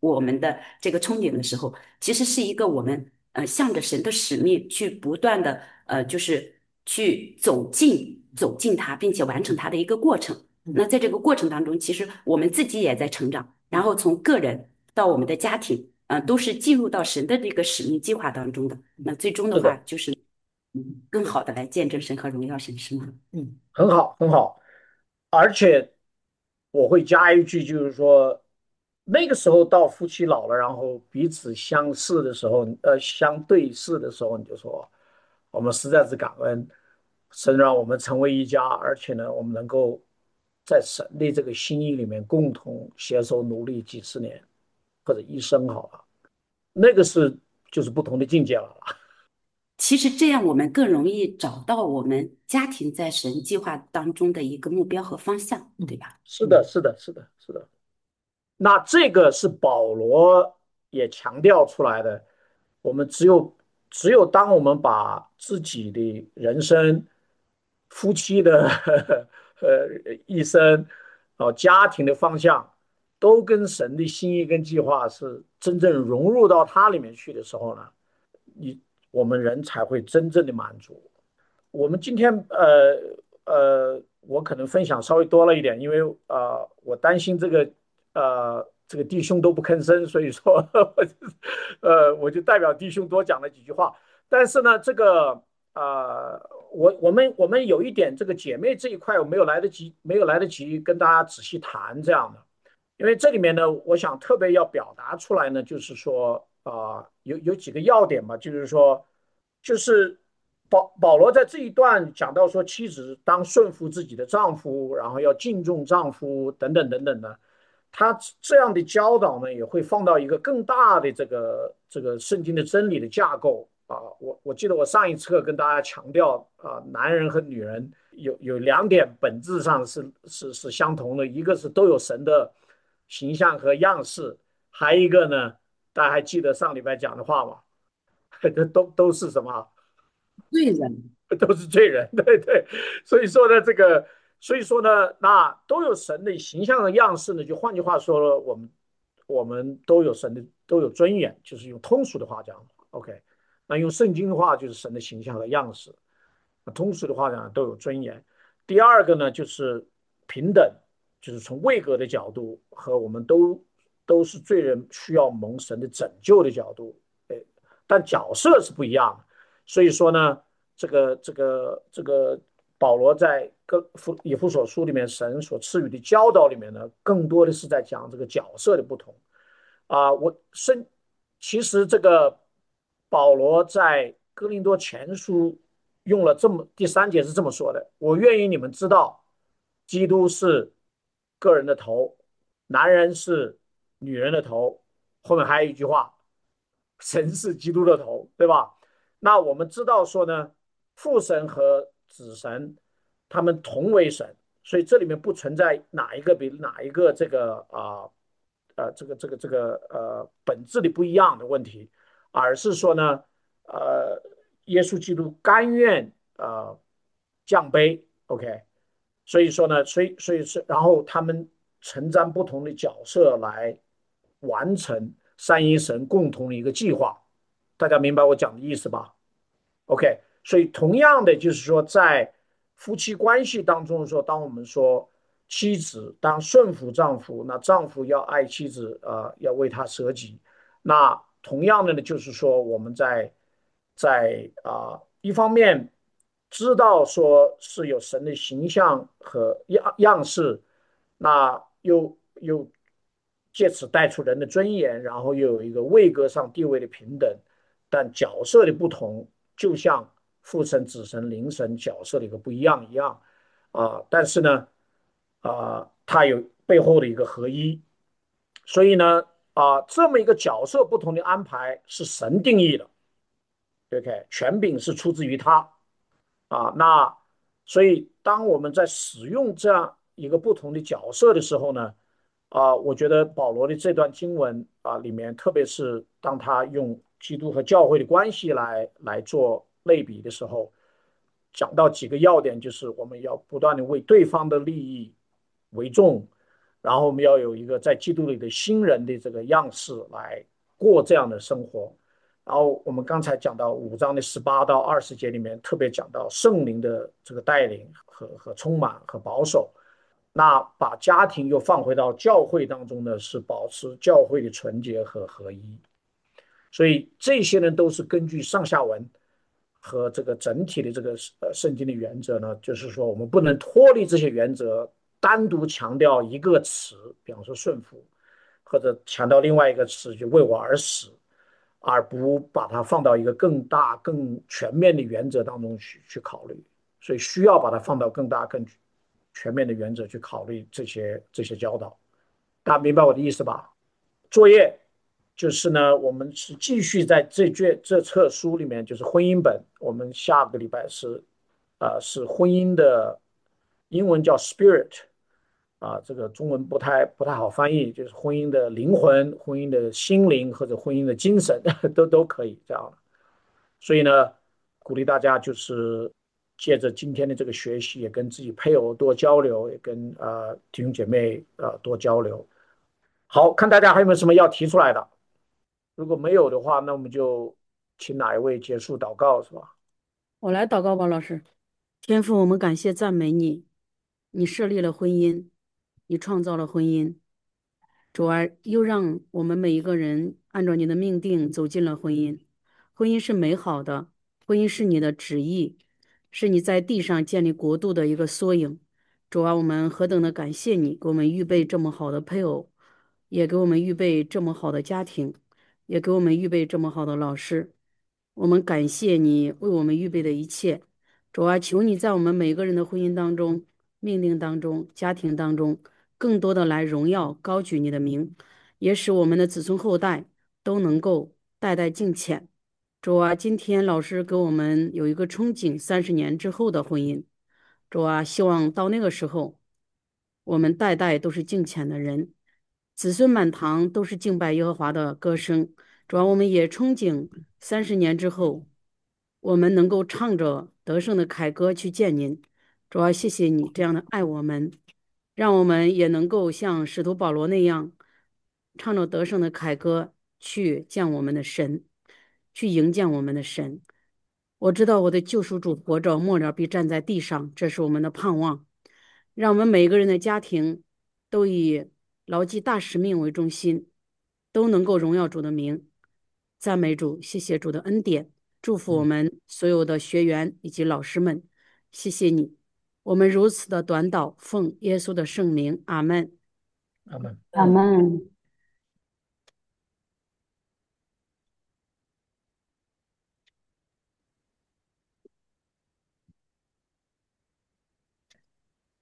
我们的这个憧憬的时候，其实是一个我们向着神的使命去不断的就是去走进它，并且完成它的一个过程。那在这个过程当中，其实我们自己也在成长，然后从个人到我们的家庭，都是进入到神的这个使命计划当中的。那最终的是的， 话，就是更好的来见证神和荣耀神，是吗？ 很好，很好。而且我会加一句，就是说，那个时候到夫妻老了，然后彼此相视的时候，相对视的时候，你就说，我们实在是感恩神让我们成为一家，而且呢，我们能够在神的这个心意里面共同携手努力几十年或者一生好了，那个是就是不同的境界了啦。 其实这样我们更容易找到我们家庭在神计划当中的一个目标和方向，对吧？ 是的，是的，是的，是的。那这个是保罗也强调出来的。我们只有当我们把自己的人生、夫妻的一生、家庭的方向，都跟神的心意跟计划是真正融入到它里面去的时候呢，你我们人才会真正的满足。我们今天我可能分享稍微多了一点，因为我担心这个弟兄都不吭声，所以说我就代表弟兄多讲了几句话。但是呢，这个我们有一点这个姐妹这一块我没有来得及跟大家仔细谈这样的，因为这里面呢，我想特别要表达出来呢，就是说有几个要点嘛，就是说，就是保罗在这一段讲到说，妻子当顺服自己的丈夫，然后要敬重丈夫等等等等的，他这样的教导呢，也会放到一个更大的这个圣经的真理的架构啊。我记得我上一次跟大家强调男人和女人有两点本质上是相同的，一个是都有神的形象和样式，还一个呢，大家还记得上礼拜讲的话吗？都是什么？ 对人， 都是罪人，对对。所以说呢，所以说呢，那都有神的形象和样式呢，就换句话说了，我们都有神的都有尊严，就是用通俗的话讲，OK。那用圣经的话就是神的形象和样式，通俗的话讲都有尊严。第二个呢，就是平等，就是从位格的角度和我们都是罪人，需要蒙神的拯救的角度，但角色是不一样的。所以说呢，这个保罗在以弗所书里面神所赐予的教导里面呢，更多的是在讲这个角色的不同其实这个保罗在哥林多前书用了第三节是这么说的：我愿意你们知道，基督是个人的头，男人是女人的头。后面还有一句话，神是基督的头，对吧？那我们知道说呢，父神和子神他们同为神，所以这里面不存在哪一个比哪一个这个本质的不一样的问题，而是说呢，耶稣基督甘愿降卑，OK。所以说呢，所以是，然后他们承担不同的角色来完成三一神共同的一个计划。大家明白我讲的意思吧？OK。所以同样的就是说，在夫妻关系当中说，当我们说妻子当顺服丈夫，那丈夫要爱妻子，要为他舍己。那同样的呢，就是说我们在一方面知道说是有神的形象和样式，那又借此带出人的尊严，然后又有一个位格上地位的平等，但角色的不同，就像父神、子神、灵神角色的一个不一样一样但是呢它有背后的一个合一，所以呢这么一个角色不同的安排是神定义的，OK。权柄是出自于他那所以当我们在使用这样一个不同的角色的时候呢，我觉得保罗的这段经文里面，特别是当他用基督和教会的关系来做类比的时候，讲到几个要点，就是我们要不断的为对方的利益为重， 然后我们要有一个在基督里的新人的这个样式来过这样的生活。然后我们刚才讲到5章的18到20节里面，特别讲到圣灵的这个带领和充满和保守。那把家庭又放回到教会当中呢，是保持教会的纯洁和合一。所以这些呢，都是根据上下文和这个整体的这个圣经的原则呢，就是说我们不能脱离这些原则，单独强调一个词，比方说顺服，或者强调另外一个词就为我而死，而不把它放到一个更大、更全面的原则当中去考虑。所以需要把它放到更大、更全面的原则去考虑这些教导。大家明白我的意思吧？作业就是呢，我们是继续在这册书里面，就是婚姻本，我们下个礼拜是婚姻的英文叫 spirit 这个中文不太好翻译，就是婚姻的灵魂、婚姻的心灵或者婚姻的精神都可以这样。所以呢，鼓励大家就是借着今天的这个学习，也跟自己配偶多交流，也跟弟兄姐妹多交流。好，看大家还有没有什么要提出来的？如果没有的话，那我们就请哪一位结束祷告，是吧？ 我来祷告吧，老师。天父，我们感谢赞美你，你设立了婚姻，你创造了婚姻，主啊，又让我们每一个人按照你的命定走进了婚姻。婚姻是美好的，婚姻是你的旨意，是你在地上建立国度的一个缩影。主啊，我们何等的感谢你，给我们预备这么好的配偶，也给我们预备这么好的家庭，也给我们预备这么好的老师。我们感谢你为我们预备的一切。主啊，求你在我们每个人的婚姻当中、命令当中、家庭当中，更多的来荣耀、高举你的名，也使我们的子孙后代都能够代代敬虔。主啊，今天老师给我们有一个憧憬，30年之后的婚姻。主啊，希望到那个时候，我们代代都是敬虔的人，子孙满堂都是敬拜耶和华的歌声。主啊，我们也憧憬30年之后，我们能够唱着得胜的凯歌去见您。主啊，谢谢你这样的爱我们，让我们也能够像使徒保罗那样，唱着得胜的凯歌去见我们的神，去迎见我们的神。我知道我的救赎主活着，末了必站在地上，这是我们的盼望。让我们每个人的家庭都以牢记大使命为中心，都能够荣耀主的名。赞美主，谢谢主的恩典，祝福我们所有的学员以及老师们。谢谢你，我们如此的短祷，奉耶稣的圣名，阿门。 阿门。 阿门。